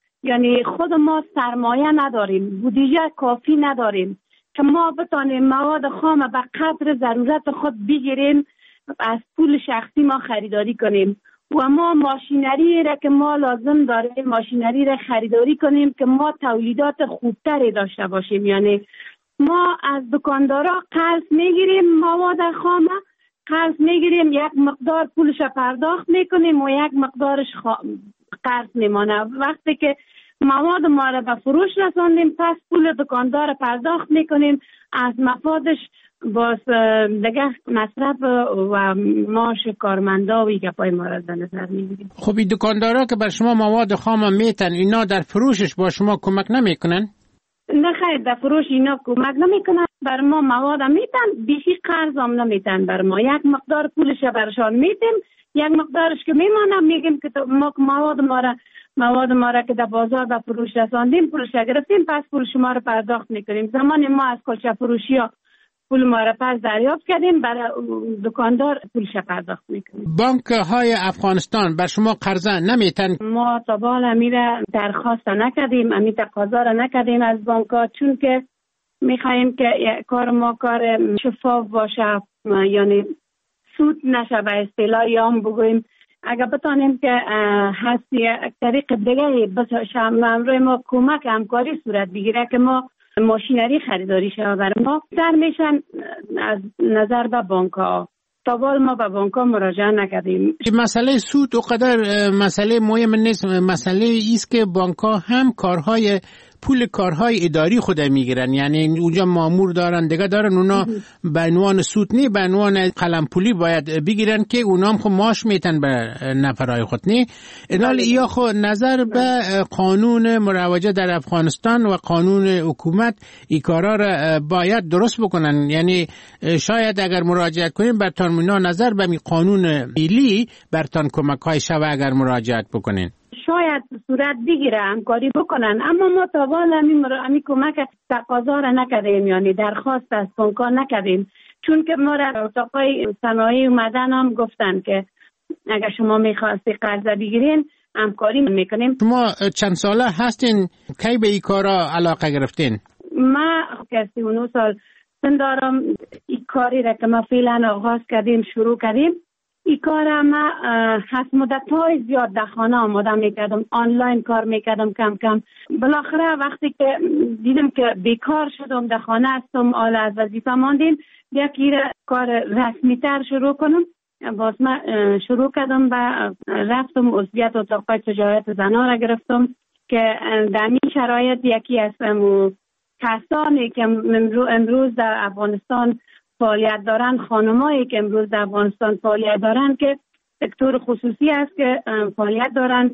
ما سرمایه نداریم، بودجه کافی نداریم که ما بتانیم مواد خام به قدر ضرورت خود بگیریم از پول شخصی ما خریداری کنیم و ما ماشینری را که ما لازم داریم ماشینری را خریداری کنیم که ما تولیدات خوبتری داشته باشیم. یعنی ما از دکاندارا قرض میگیریم، مواد خام قرض میگیریم، یک مقدار پولش پرداخت میکنیم و یک مقدارش قرض میمانه. وقتی که مواد ما را به فروش رساندیم پس پول دکاندار پرداخت میکنیم، از مفادش باز دیگه مصرف و معاش کارمندا و گپای ما را در نظر میگیریم. خب این دکاندارا که بر شما مواد خام میتن، اینا در فروشش با شما کمک نمیکنن؟ نه خیر، در فروش اینا کمک نمیکنن، بر ما مواد میتن، بیشی قرض هم نمیتن بر ما. یک مقدار پولش برشان میتیم، یک مقدارش که میمانه میگیم که ما مواد ما را که در بازار به فروش رساندیم پولش گرفتیم، پس پول شما را پرداخت میکنیم. زمان ما از کلچه فروشی ها پول ما را پس دریافت کردیم، برای دکاندار پولش پرداخت میکنیم. بانک های افغانستان بر شما قرض نمیتن؟ ما تا بال امیره درخواست نکردیم، امی تقاضا را نکردیم از بانک ها، چون که میخواییم که کار ما کار شفاف باشه، یعنی سود نشه به اصطلاح، یا هم بگویم اگر بتانیم که هستی طریق دیگه امروی ما کمک همکاری صورت بگیره که ما ماشینری خریداری شده برای ما در میشن از نظر به بانک ها. تا بال ما به بانک ها مراجعه نکردیم. مسئله سود اقدر مسئله مهم نیست، مسئله ایست که بانک ها هم پول کارهای اداری خود میگیرن، یعنی اونجا مامور دارن دیگه دارن، اونا به عنوان سود نی به عنوان قلم پولی باید بگیرن که اونا هم خب معاش میتن به نفرای خود نی. انال یا خب نظر به قانون مروجه در افغانستان و قانون حکومت این کارا را باید درست بکنن، یعنی شاید اگر مراجعت کنیم برتان اونا نظر به قانون ملی برتان کمک های شوه اگر مراجعت بکنین شاید صورت بگیره همکاری بکنن، اما ما تا حالا همین کمک تقاضا را نکردیم، یعنی درخواست از بانک‌ها نکردیم، چون که ما را اتاقای صنایع اومدن هم گفتن که اگر شما میخواستی قرض بگیرین همکاری میکنیم. شما چند ساله هستین کی به این کارا علاقه گرفتین؟ ما که 39 سال سن دارم. این کاری را که ما فعلا آغاز کردیم شروع کردیم، این کار ما از مدت‌های زیاد در خانه آماده میکردم، آنلاین کار میکردم کم کم. بالاخره وقتی که دیدم که بیکار شدم در خانه هستم، حالا از وظیفه ماندیم، یکی کار رسمی تر شروع کنم. باز من شروع کردم و رفتم عضویت اتاق تجارت زنان را گرفتم که در این شرایط یکی از کسانی که امروز در افغانستان فعالیت دارن، خانمایی که امروز در افغانستان فعالیت دارن که سکتور خصوصی است که فعالیت دارن،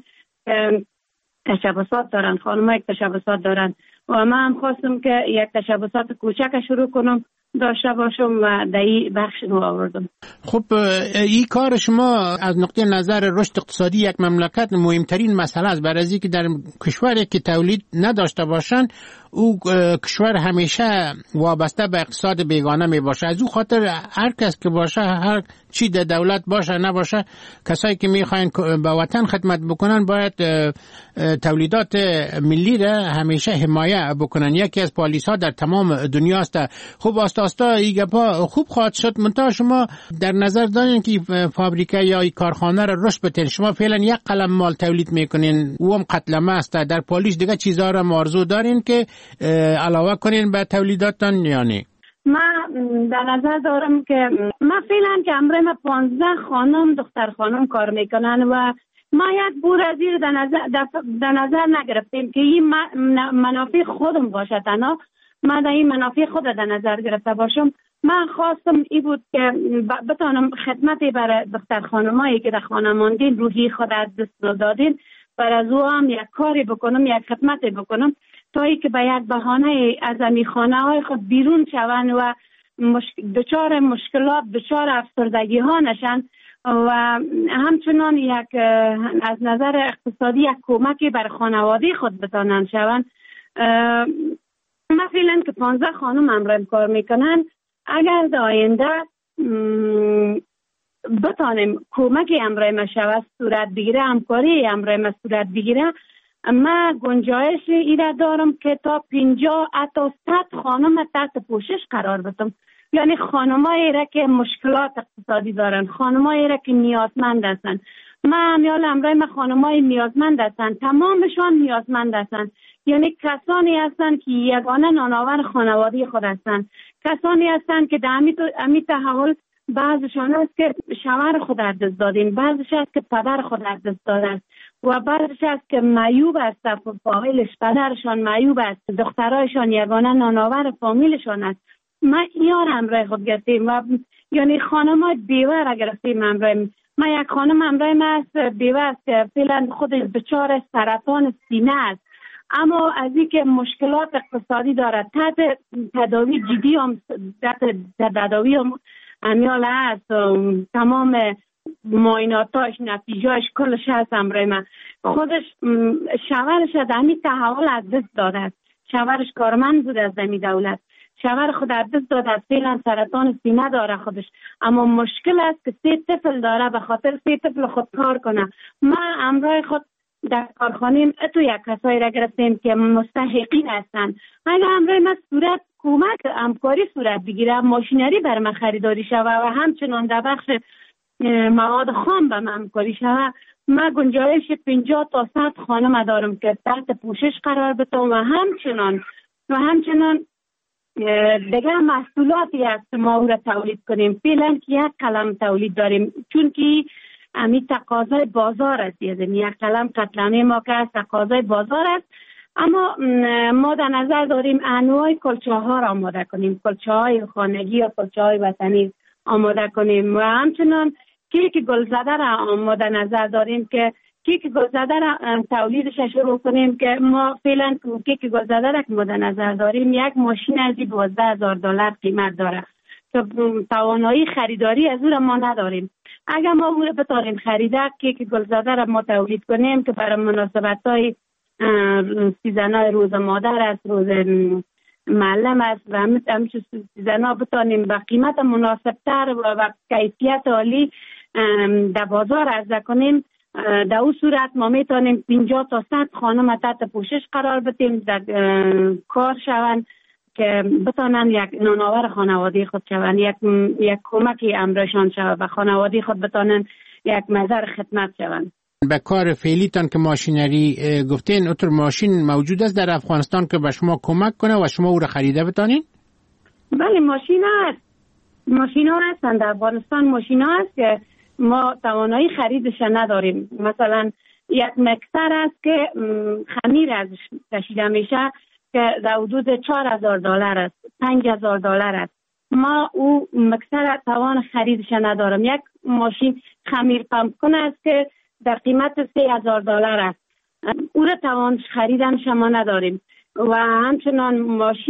تشبسات دارن، خانمایی که تشبسات دارن و من هم خواستم که یک تشبسات کوچک شروع کنم داشته باشم و در این بخش رو آوردم. خب این کار شما از نقطه نظر رشد اقتصادی یک مملکت مهمترین مسئله است، برای اینکه در کشوری که تولید نداشته باشن او کشور همیشه وابسته به اقتصاد بیگانه می باشه. از او خاطر هر کس که باشه، هر چی در دولت باشه نباشه، کسایی که میخواین به وطن خدمت بکنن باید تولیدات ملی را همیشه حمایه بکنن. یکی از پالیس ها در تمام دنیا است. خب آستا این گپا خوب خواهد شد، منتها شما در نظر دارین که فابریکه یا کارخانه را رشد بدین. شما فعلا یک قلم مال تولید میکنین، او هم قتلمه است. در پالیش دیگه چیزا را آرزو دارین که علاوه کنین به تولیداتان یا نه؟ من در نظر دارم که من فعلا که امروز 15 خانم دختر خانم کار میکنن و ما یک بور از این در نظر نگرفتیم که این منافع خودم باشه. تنها من در این منافع خود در نظر گرفته باشم. من خواستم این بود که بتانم خدمتی برای دختر خانمایی که در خانه ماندین، روحی خود از دست دادین، برای از او هم یک کاری بکنم، یک خدمتی بکنم تا ای که به یک بهانه از امی خانه های خود بیرون شون و دچار مشکلات، دچار افسردگی ها نشن و همچنان یک از نظر اقتصادی یک کمکی بر خانواده خود بتانن شون. مثلا که 15 خانم امروز کار میکنن، اگر در آینده بتانیم کمکی امروز شود صورت بگیره، همکاری امروز صورت بگیره، من گنجایش ایره دارم که تا 50 حتی 100 خانم تحت پوشش قرار بدم. یعنی خانمایی را که مشکلات اقتصادی دارن، خانمایی را که نیازمند هستن. من امیال امرای من خانمای نیازمند هستن، تمامشان نیازمند هستن. یعنی کسانی هستن که یگانه نانآور خانواده خود هستن، کسانی هستن که در امی تحول بعضشان هست که شوهر خود از دست دادین، بعضش هست که پدر خود از دست داده و بعضش هست که معیوب است، فامیلش پدرشان معیوب است، دخترایشان یگانه نانآور فامیلشان است. ما ایار امرای خود گرفتیم و یعنی خانمای بیوه را گرفتیم امرای. ما یک خانم امرای ما است بیوه است که فعلا خودش دچار سرطان سینه است، اما از این که مشکلات اقتصادی دارد، تحت تداوی جدی هم تداوی هم امیال هست، تمام معایناتاش نتیجهش کلش هست امرای من. خودش شوهرش از همین تحول از دست داده است، شوهرش کارمند بود از همین دولت، شوهر خود از دست داده است، فعلا سرطان سینه داره خودش، اما مشکل است که 3 طفل داره، به خاطر 3 طفل خود کار کنه. ما امرای خود در کارخانه تو یک کسایی را گرفتیم که مستحقین هستند. اگر امرای ما صورت کمک همکاری صورت بگیره، ماشینری بر من خریداری شوه و همچنان در بخش مواد خام به من همکاری شوه، ما گنجایش 50 تا 100 خانم دارم که تحت پوشش قرار بتم و همچنان دیگه محصولاتی هست ما او را تولید کنیم. فعلا که یک قلم تولید داریم، چون که امی تقاضای بازار است، یعنی یک قلم قطلمه ما که از تقاضای بازار است. اما ما در نظر داریم انواع کلچه ها را آماده کنیم، کلچه های خانگی یا کلچه های وطنی آماده کنیم و همچنان کیک گلزده را آماده نظر داریم که کیک گلزده را تولیدش شروع کنیم که ما فعلا کیک گلزده را که مد نظر داریم یک ماشین از $12,000 قیمت داره که توانایی خریداری از او را ما نداریم. اگر ما او را بتاریم خریده کیک گلزده را ما تولید کنیم که برای مناسبت های سیزنای روز مادر است، روز معلم است و همچون سیزنا بتانیم با قیمت مناسب تر و کیفیت عالی در بازار عرضه کنیم، در اون صورت ما میتونیم 50 تا 100 خانم تحت پوشش قرار بدیم، در کار شوند که بتانن یک نانآور خانواده خود شوند، یک کمکی امرشان شوند و خانواده خود بتانن یک نظر خدمت شوند. به کار فعلیتان که ماشینری گفتین، اتر ماشین موجود است در افغانستان که به شما کمک کنه و شما او را خریده بتانین؟ بله ماشین هست، ماشین ها هستن در افغانستان، ماشین ها هست که ما توانایی خریدش نداریم. مثلا یک مکسر است که خمیر ازش کشیده میشه که در حدود $4,000 است، $5,000 است. ما او مکسر توان خریدش ندارم. یک ماشین خمیر پمپ کنه است که در قیمت $3,000 است، او را توان خریدن شما نداریم. و همچنان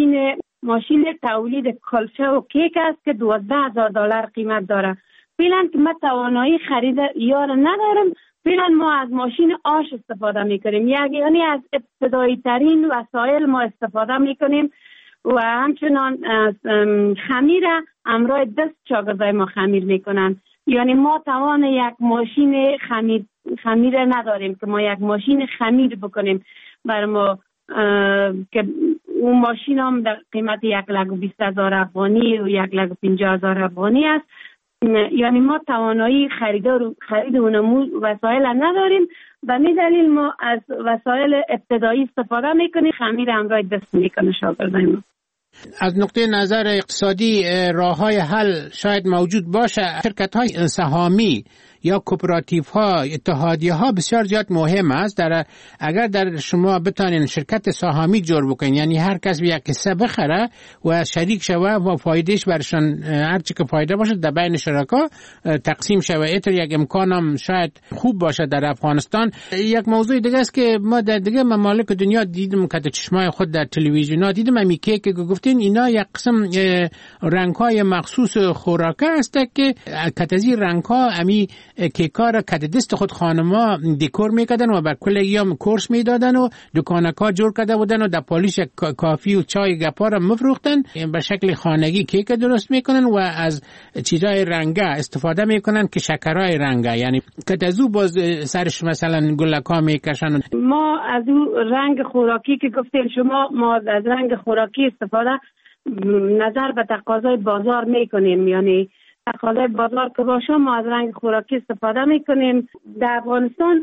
ماشین تولید کلچه و کیک است که $12,000 قیمت داره. فعلا که ما توانایی خرید یا را ندارم، فعلا ما از ماشین آش استفاده میکنیم، یعنی از ابتدایی ترین وسایل ما استفاده میکنیم و همچنان خمیر امرای دست شاگردای ما خمیر میکنن. یعنی ما توان یک ماشین خمیر نداریم که ما یک ماشین خمیر بکنیم بر ما، که اون ماشین هم در قیمت 1,20,000 افغانی و 1,50,000 افغانی است. یعنی ما توانایی خرید اونمو وسایل نداریم، به می دلیل ما از وسایل ابتدایی استفاده میکنیم، خمیر امرای دست میکنه شاگردای ما. از نقطه نظر اقتصادی راه‌های حل شاید موجود باشه. شرکت‌های سهامی یا کوپراتیو ها، اتحادیه ها بسیار زیاد مهم است. اگر در شما بتانین شرکت سهامی جور بکنین، یعنی هر کس یک حصه بخره و شریک شوه و فایدهش برشان هر چی که فایده باشه در بین شرکا تقسیم شوه، اینطور یک امکان هم شاید خوب باشه در افغانستان. یک موضوع دیگه است که ما در دیگه ممالک دنیا دیدم که چشمای خود در تلویزیون ها دیدم، امی که گفتین اینا یک قسم رنگ‌های مخصوص خوراکه است که کتازی رنگ‌ها امی کیکا را کد دست خود خانما دکور میکردن و بر کل ایام کورس میدادن و دکانکا جور کرده بودن و در پالیش کافی و چای گپا را مفروختن، به شکل خانگی کیک درست میکنن و از چیزای رنگه استفاده میکنن که شکرهای رنگه، یعنی کدازو باز سرش مثلا گلکا میکشن. ما از اون رنگ خوراکی که گفتین شما، ما از رنگ خوراکی استفاده نظر به تقاضای بازار میکنیم. یعنی تقاضای بازار که باشه ما از رنگ خوراکی استفاده میکنیم. در افغانستان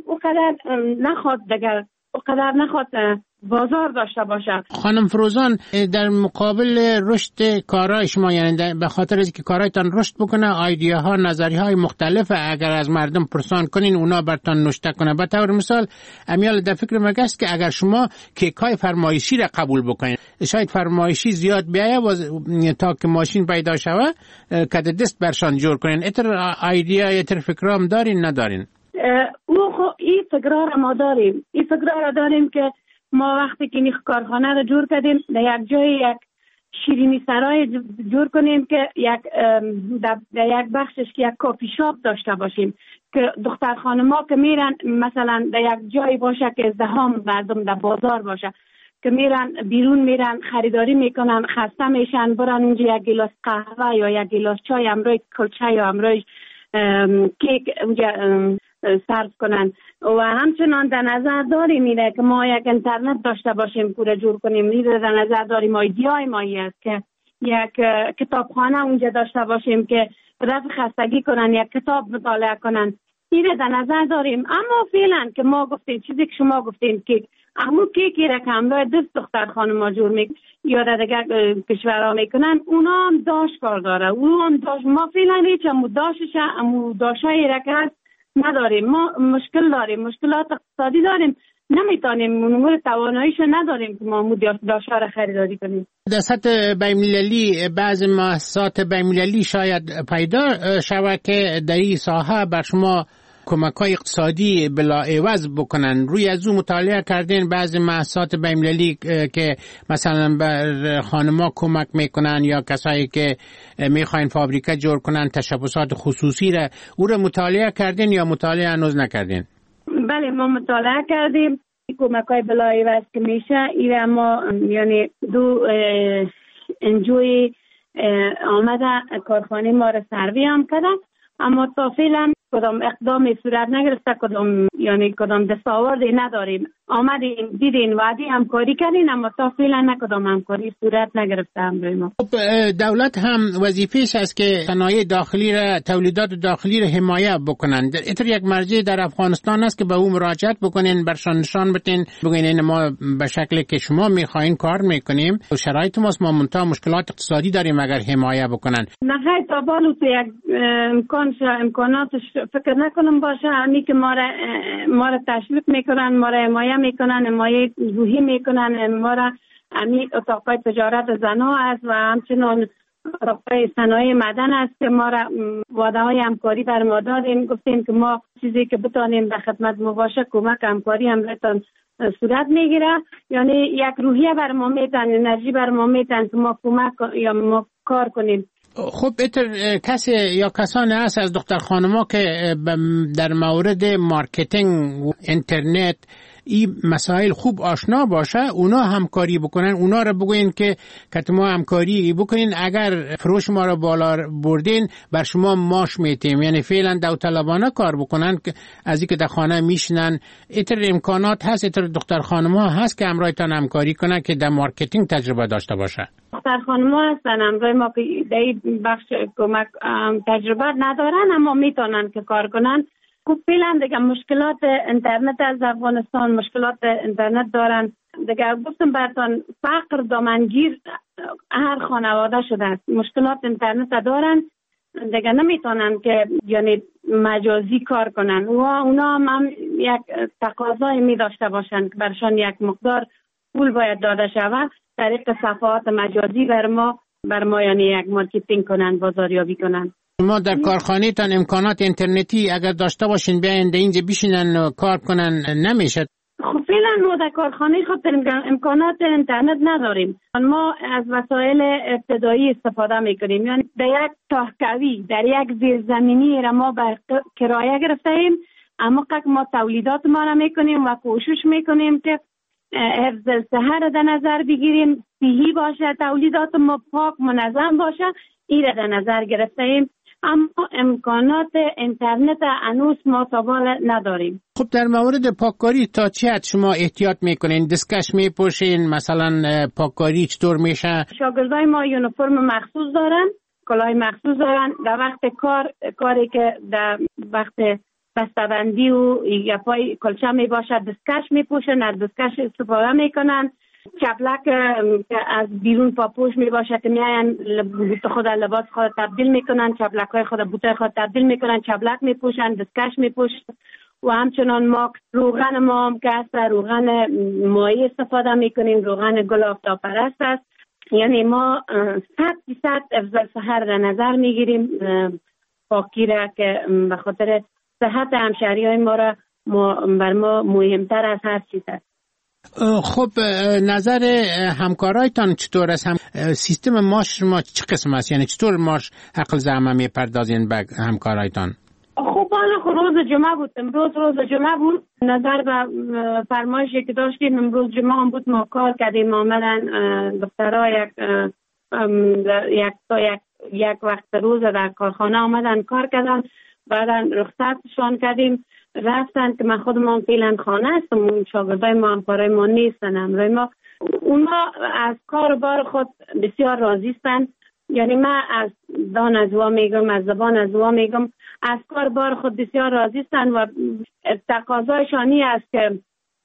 اونقدر نخواد بازار داشته باشه. خانم فروزان، در مقابل رشد کارهای شما، یعنی به خاطر اینکه کارهایتان رشد بکنه، ایدیاها، نظریه‌های مختلف اگر از مردم پرسان کنین اونا برتان نوشته کنه. به طور مثال امیال در فکر مگست که اگر شما کیک‌های فرمایشی را قبول بکنین، شاید فرمایشی زیاد بیایه تا که ماشین پیدا شوه که دست برشان جور کنین. اتر ایدیا، اتر فکرام دارین ندارین؟ این فکرها را ما داریم. این فکرها را داریم که ما وقتی که این کارخانه را جور کردیم در یک جای یک شیرینی سرای جور کنیم که در یک بخشش که یک کافی شاپ داشته باشیم که دختر خانما که میرن مثلا در یک جایی باشه که ازدحام مردم در بازار باشه که میرن بیرون، میرن خریداری میکنن، خسته میشن، برن اونجا یک گلاس قهوه یا یک گلاس چای امروی کلچه یا امروی کیک اونجا صرف کنن. و همچنان در نظر داریم میره که ما یک اینترنت داشته باشیم که جور کنیم. میره در نظر داریم ایدیای مایی است که یک کتابخانه اونجا داشته باشیم که رفع خستگی کنن، یک کتاب مطالعه کنن. میره در نظر داریم. اما فعلا که ما گفتیم چیزی که شما گفتیم که همون کیکی را که همراه دست دختر خانم جور میکنن یا در دیگر کشورها میکنن، اونا هم داشت کار داره. اونا هم داشت. ما فعلا هیچ همون داشتایی را که هست نداریم. ما مشکل داریم، مشکلات اقتصادی داریم، نمیتونیم اون تواناییشو نداریم که ما داشت‌ها را خریداری کنیم. در سطح بین‌المللی بعض مؤسسات بین‌المللی شاید پیدا شود که در این ساحه بر شما کمک‌های اقتصادی بلا عوض بکنن. روی از اون مطالعه کردین بعضی مؤسسات بین‌المللی که مثلا بر خانم‌ها کمک میکنن یا کسایی که میخواین فابریکه جور کنن، تشبثات خصوصی را او را مطالعه کردین یا مطالعه هنوز نکردین؟ بله ما مطالعه کردیم. کمک‌های بلا عوض که میشه ایره ما یعنی دو انجوی آمده کارخانه ما را سروی هم کرده، اما تا فعلا کدام اقدامی صورت نگرفته، کدام دستاوردی نداریم. آمدین دیدین وعده همکاری کردین اما تا فعلا نکدام همکاری صورت نگرفته همروی ما. دولت هم وظیفه‌اش است که صنایع داخلی را، تولیدات داخلی را حمایت بکنند. اتر یک مرجع در افغانستان است که به اون مراجعت بکنین، برشان نشان بدین، بگین ما به شکلی که شما میخواین کار میکنیم و شرایط ما منتها مشکلات اقتصادی داریم اگر حمایت بکنن. نه تا بالو تو یک امکاناتش فکر نکنم باشه. همی که ما را تشویق میکنن، ما را حمایت میکنن، حمایت روحی میکنن. ما را همی اتاقای تجارت زنها است و همچنان اتاقای صنایع معدن است که ما را وعده های همکاری بر ما دادیم. گفتیم که ما چیزی که بتانیم در خدمت ما باشه کمک همکاری هم بتان صورت میگیره. یعنی یک روحیه بر ما میتن، انرژی بر ما میتن که ما کمک یا ما کار کنیم. خب کسی یا کسانی هست از دختر خانما که در مورد مارکتینگ و اینترنت این مسائل خوب آشنا باشه، اونا همکاری بکنن، اونا را بگوین که ما همکاری بکنین، اگر فروش ما را بالا بردین بر شما ماش میتیم. یعنی فعلا داوطلبانه کار بکنن که از اینکه در خانه میشنن. ایتر امکانات هست، ایتر دختر خانما هست که همراهتان همکاری کنن که در مارکتینگ تجربه داشته باشه. دختر خانما هستن همراه ما که در این بخش کمک تجربه ندارن اما میتونن که کار کنن. خب فعلا دیگه مشکلات اینترنت از افغانستان، مشکلات اینترنت دارن دیگه. گفتم براتون فقر دامنگیر هر خانواده شده است. مشکلات اینترنت دارن دیگه، نمیتونن که یعنی مجازی کار کنن. و اونا هم یک تقاضای می داشته باشن که برشان یک مقدار پول باید داده شود طریق صفحات مجازی بر ما یعنی یک مارکتینگ کنن، بازاریابی کنن. ما در کارخانه تان امکانات اینترنتی اگر داشته باشین بیاین اینجا بشینن و کار کنن نمیشه؟ خب فعلا ما در کارخانه خود امکانات اینترنت نداریم. ما از وسایل ابتدایی استفاده میکنیم. یعنی در یک تاهکوی، در یک زیرزمینی را ما به کرایه گرفتیم، اما ما تولیدات ما را میکنیم و کوشش میکنیم که حفظ صحت را در نظر بگیریم، صحی باشه، تولیدات ما پاک منظم باشه. این را در نظر گرفتیم. اما امکانات اینترنت هنوز ما تا بالا نداریم. خب در مورد پاککاری تا چه حد شما احتیاط میکنین؟ دستکش میپوشین؟ مثلا پاککاری چطور میشه؟ شاگردای ما یونیفرم مخصوص دارن، کلاه مخصوص دارن. در وقت کاری که در وقت بسته‌بندی و یا پای کلچه می باشد دستکش میپوشن، از دستکش استفاده میکنن. چپلک که از بیرون پاپوش می باشه که میاین بوت خود لباس خود تبدیل میکنن، چپلک های خود بوت خود تبدیل میکنن، چپلک میپوشن، دستکش میپوشن. و همچنان ما روغن ما هم که هست روغن مایی استفاده میکنیم، روغن گل آفتاب پرست است. یعنی ما 100% افضل صحر در نظر میگیریم پاکی را که به خاطر صحت همشهری های ما را بر ما مهمتر از هر چیز است. خب نظر همکارایتان چطور است؟ سیستم ماش شما چه قسم است؟ یعنی چطور ماش عقل زحمه میپردازین به همکارایتان؟ خب روز جمعه بود، امروز روز جمعه بود. نظر به فرمایشی که داشتیم امروز جمعه هم بود، ما کار کردیم. آمدن دخترها یک وقت روز در کارخانه آمدن کار کردن، بعدا رخصتشان کردیم رفتن که من خودم فعلا خانه هستم، شاگردای ما همکارای ما نیستن. همراه ما اونا از کار بار خود بسیار راضی هستند. یعنی من از دان از وا میگم، از زبان از وا میگم، از کار بار خود بسیار راضی هستند و تقاضایشانی است که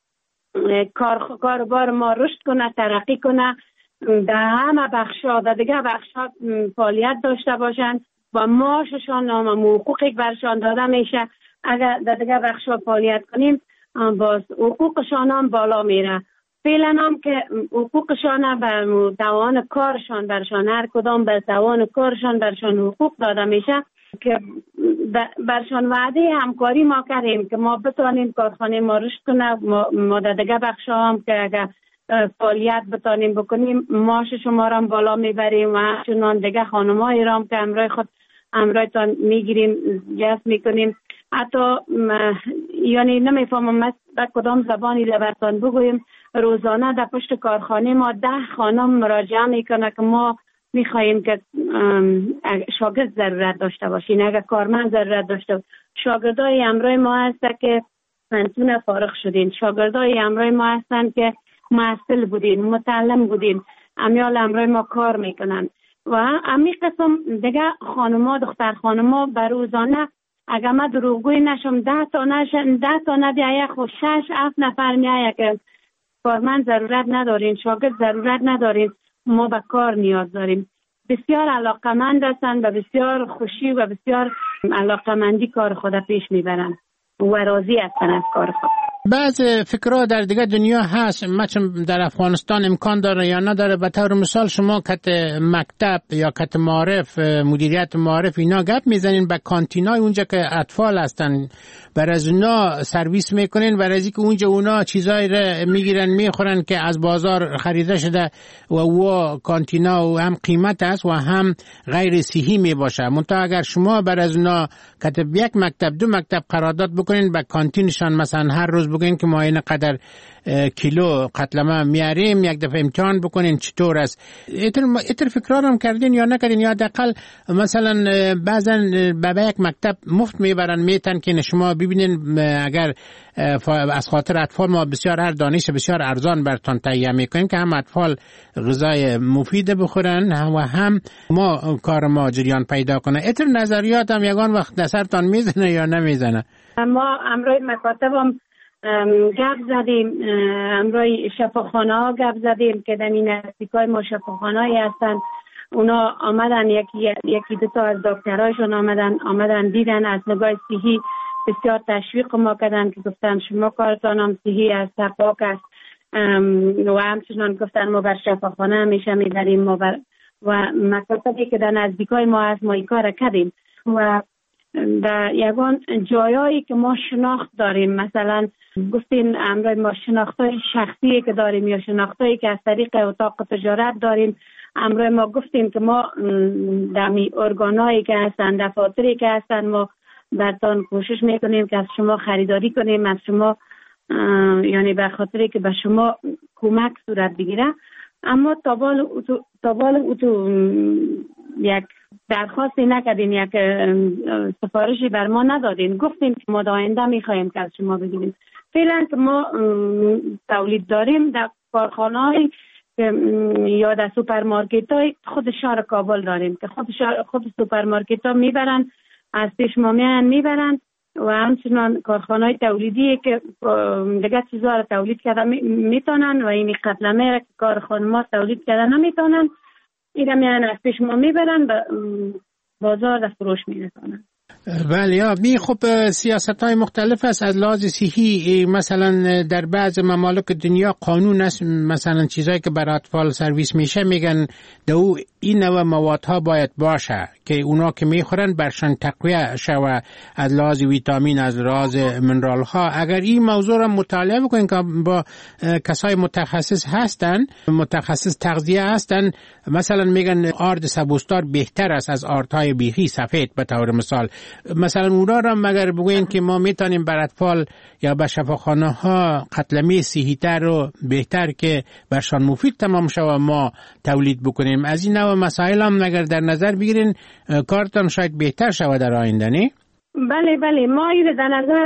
کار بار ما رشد کنه، ترقی کنه، در همه بخشا در دیگه بخشا فعالیت داشته باشند و معاششان و حقوقی برشان داده میشه. اگر در دیگه بخشا فعالیت کنیم باز حقوقشان هم بالا میره. فعلا هم که حقوقشان بر توان کارشان برشان، هر کدام بر توان کارشان برشان حقوق داده میشه که برشان وعده همکاری ما کردیم که ما بتوانیم کارخانه ما رشد کنه. ما در دیگه بخشا هم که اگر فعالیت بتانیم بکنیم معاش شما را بالا میبریم و چنان دیگه خانم‌های را که امرایتان میگیریم جذب میکنیم. حتی یعنی نمیفهمم به کدام زبانی لبرتان بگویم، روزانه در پشت کارخانه ما 10 خانم مراجعه میکنه که ما میخواییم که شاگرد ضرورت داشته باشین، اگر کارمند ضرورت داشته باشین. شاگردای امرای ما هستن که پنسیون فارغ شدین، شاگردای امرای ما هستن که محصل بودین، متعلم بودین، امیال امرای ما کار میکنن. و امی قسم دیگه خانما، دختر خانما بر روزانه اگر ما دروغگوی نشم 10 تا ندیه خو 6-7 نفر میایه که کارمند ضرورت ندارین، شاگرد ضرورت ندارین، ما به کار نیاز داریم. بسیار علاقمند هستند و بسیار خوشی و بسیار علاقمندی کار خود پیش میبرن و راضی هستن از کار خود. بعض فکرها در دیگه دنیا هست، مثلا در افغانستان امکان داره یا نداره. به طور مثال شما کت مکتب یا کت معارف، مدیریت معارف اینا گپ میزنین به کانتینای اونجا که اطفال هستن، بر از اونا سرویس میکنین، بر از اینکه اونجا اونا چیزایی رو میگیرن میخورن که از بازار خریده شده و کانتینا و هم قیمت است و هم غیر صحی میباشه. منتها اگر شما بر از اونا کت یک مکتب 2 مکتب قرارداد بکنین به کانتینشان، مثلا هر روز بگین که ما این قدر کیلو قتلمه میاریم، یک دفعه امتحان بکنین چطور است. ایتر فکرها هم کردین یا نکردین؟ یا حداقل مثلا بعضا به یک مکتب مفت میبرن میتن که شما ببینین اگر از خاطر اطفال ما بسیار هر دانش بسیار ارزان برتان تهیه میکنیم که هم اطفال غذای مفید بخورن و هم ما کار ما جریان پیدا کنه. ایتر نظریات هم یگان وقت نظرتان میزنه یا نمیزنه؟ ما امروز مکاتب هم گپ زدیم، امروز شفاخانه ها گپ زدیم که در این نزدیکای ما شفاخانه هایی هستن. اونا آمدن یکی 2 تا از دکترهایشون آمدن دیدن، از نگاه صحی بسیار تشویق ما کردن که گفتن شما کارتان هم صحی است، پاک است و همچنان گفتن ما بر شفاخانه همیشه میبریم و مکاتبی که در نزدیکای ما هست ما این کار کردیم. و در یگان جایایی که ما شناخت داریم، مثلا گفتین امروز ما شناختای شخصی که داریم یا شناختایی که از طریق اتاق تجارت داریم، امروز ما گفتیم که ما دمی ارگانایی که هستن، دفاتری که هستن، ما برتان کوشش میکنیم که از شما خریداری کنیم، از شما یعنی به خاطری که به شما کمک صورت بگیره. اما تا بال یک درخواستی نکردین، یک سفارشی بر ما ندادین. گفتیم که ما در آینده میخواهیم که از شما بگیریم. فعلا که ما تولید داریم در کارخانه‌های یا در سوپرمارکت‌های خود شهر کابل داریم که خود سوپرمارکت‌ها میبرن، از پیش ما میبرن و همچنان کارخانه‌های تولیدی که دیگه چیزا رو تولید کردن میتونن و این قطلمه که کارخانه ما تولید کردن نمیتونن، اینا میان از پیش ما میبرن و بازار در فروش میرسونن. بله. خب سیاست‌های مختلف است از لحاظ صحی. مثلا در بعض ممالک دنیا قانون است، مثلا چیزایی که برای اطفال سرویس میشه میگن دو این نوع موادها باید باشه که اونا که میخورن برشان تقویه شوه از لحاظ ویتامین، از لحاظ منرال ها. اگر این موضوع را مطالعه بکنین که با کسای متخصص هستن، متخصص تغذیه هستن، مثلا میگن آرد سبوسدار بهتر است از آردهای بیخی سفید به طور مثال. مثلا اونا را مگر بگوین که ما میتونیم بر اطفال یا به شفاخانه ها قطلمه صحیح‌تر و بهتر که برشان مفید تمام شوه ما تولید بکنیم، از این نوع مسائل هم مگر در نظر بگیرین کارتان شاید بهتر شوه در آینده نه؟ بله ما این در نظر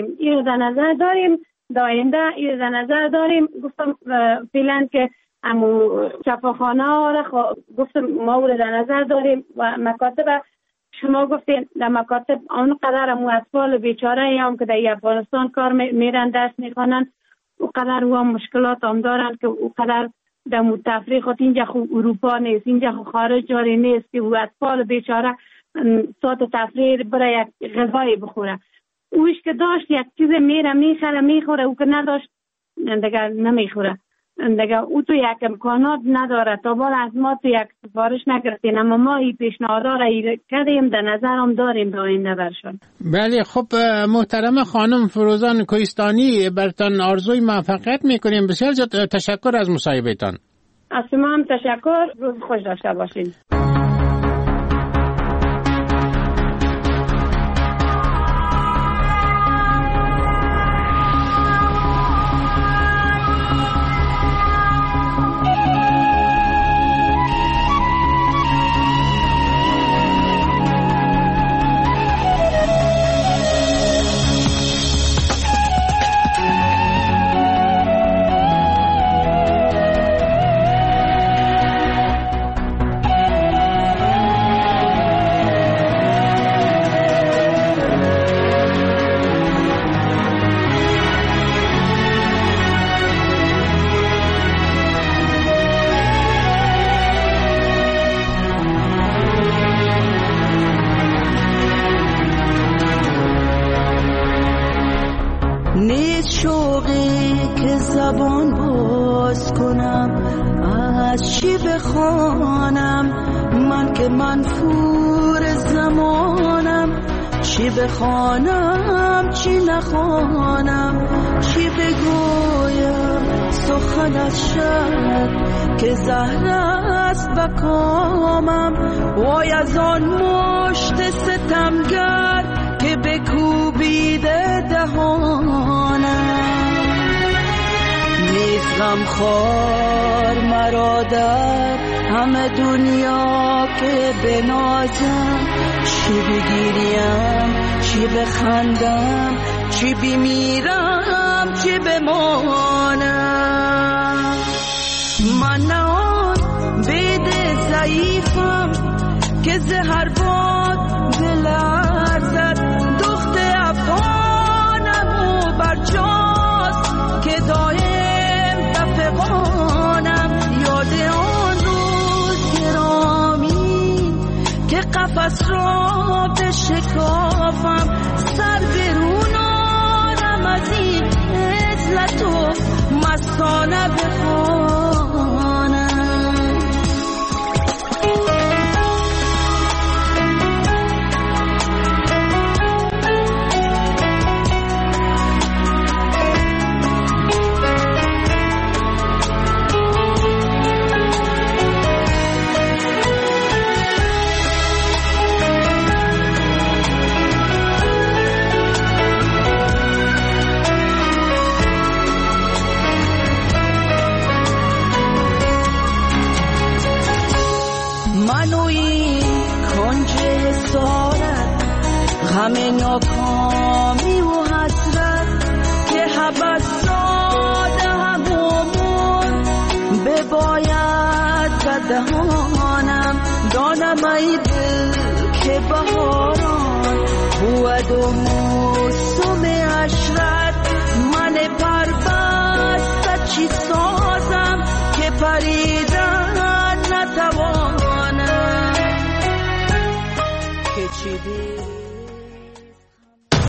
داریم در آینده این در نظر داریم. گفتم فعلا که امو شفاخانه ها را گفتم ما او در نظر داریم و مکاتب شما گفتین در مکاتب اونقدر امو اطفال بیچاره هم که در افغانستان کار میرن درس میخوانن اونقدر هم مشکلات هم دارن که اونقدر در تفریح خود اینجا خوب اروپا نیست، اینجا خوب خارج جاری نیست که او اطفال بیچاره ساعت تفریح برای یک غذایی بخوره. اوش که داشت یک چیز میخوره او که نداشت دیگه نمیخوره دیگه. او تو یک امکانات نداره. تا بال از ما تو یک سفارش نگرفتین اما ما این پیشنهادها را کردیم در نظرم داریم به آینده برشون. بله. خب محترم خانم فروزان کوهستانی برتان آرزوی موفقیت میکنیم. بسیار تشکر از مصاحبهتان. از شما هم تشکر. روز خوش داشته باشین. بخوانم چی نخوانم، چی بگویم سخن از شب که زهر است بکامم. وای از آن مشت ستمگر که بکوبیده دهانم. نیز غمخوار مرا در همه دنیا که بنازم، چی بگیریم چی بخندم، چی بمیرم چی بمانم. من نه آن بید ضعیفم که زهر باد بلرزد، دخت افغانم و برجاست که دایم تفقانم. یاد آن روز گرامی که قفس را بشکافم، سر برونارم از این عزلت و مستانه بخوانم. ناکامی و حسرت که حبسات همومون بباید به دهانم دانم ای دل که بهاران بود و موسم عشرت من پربست چی سازم که پری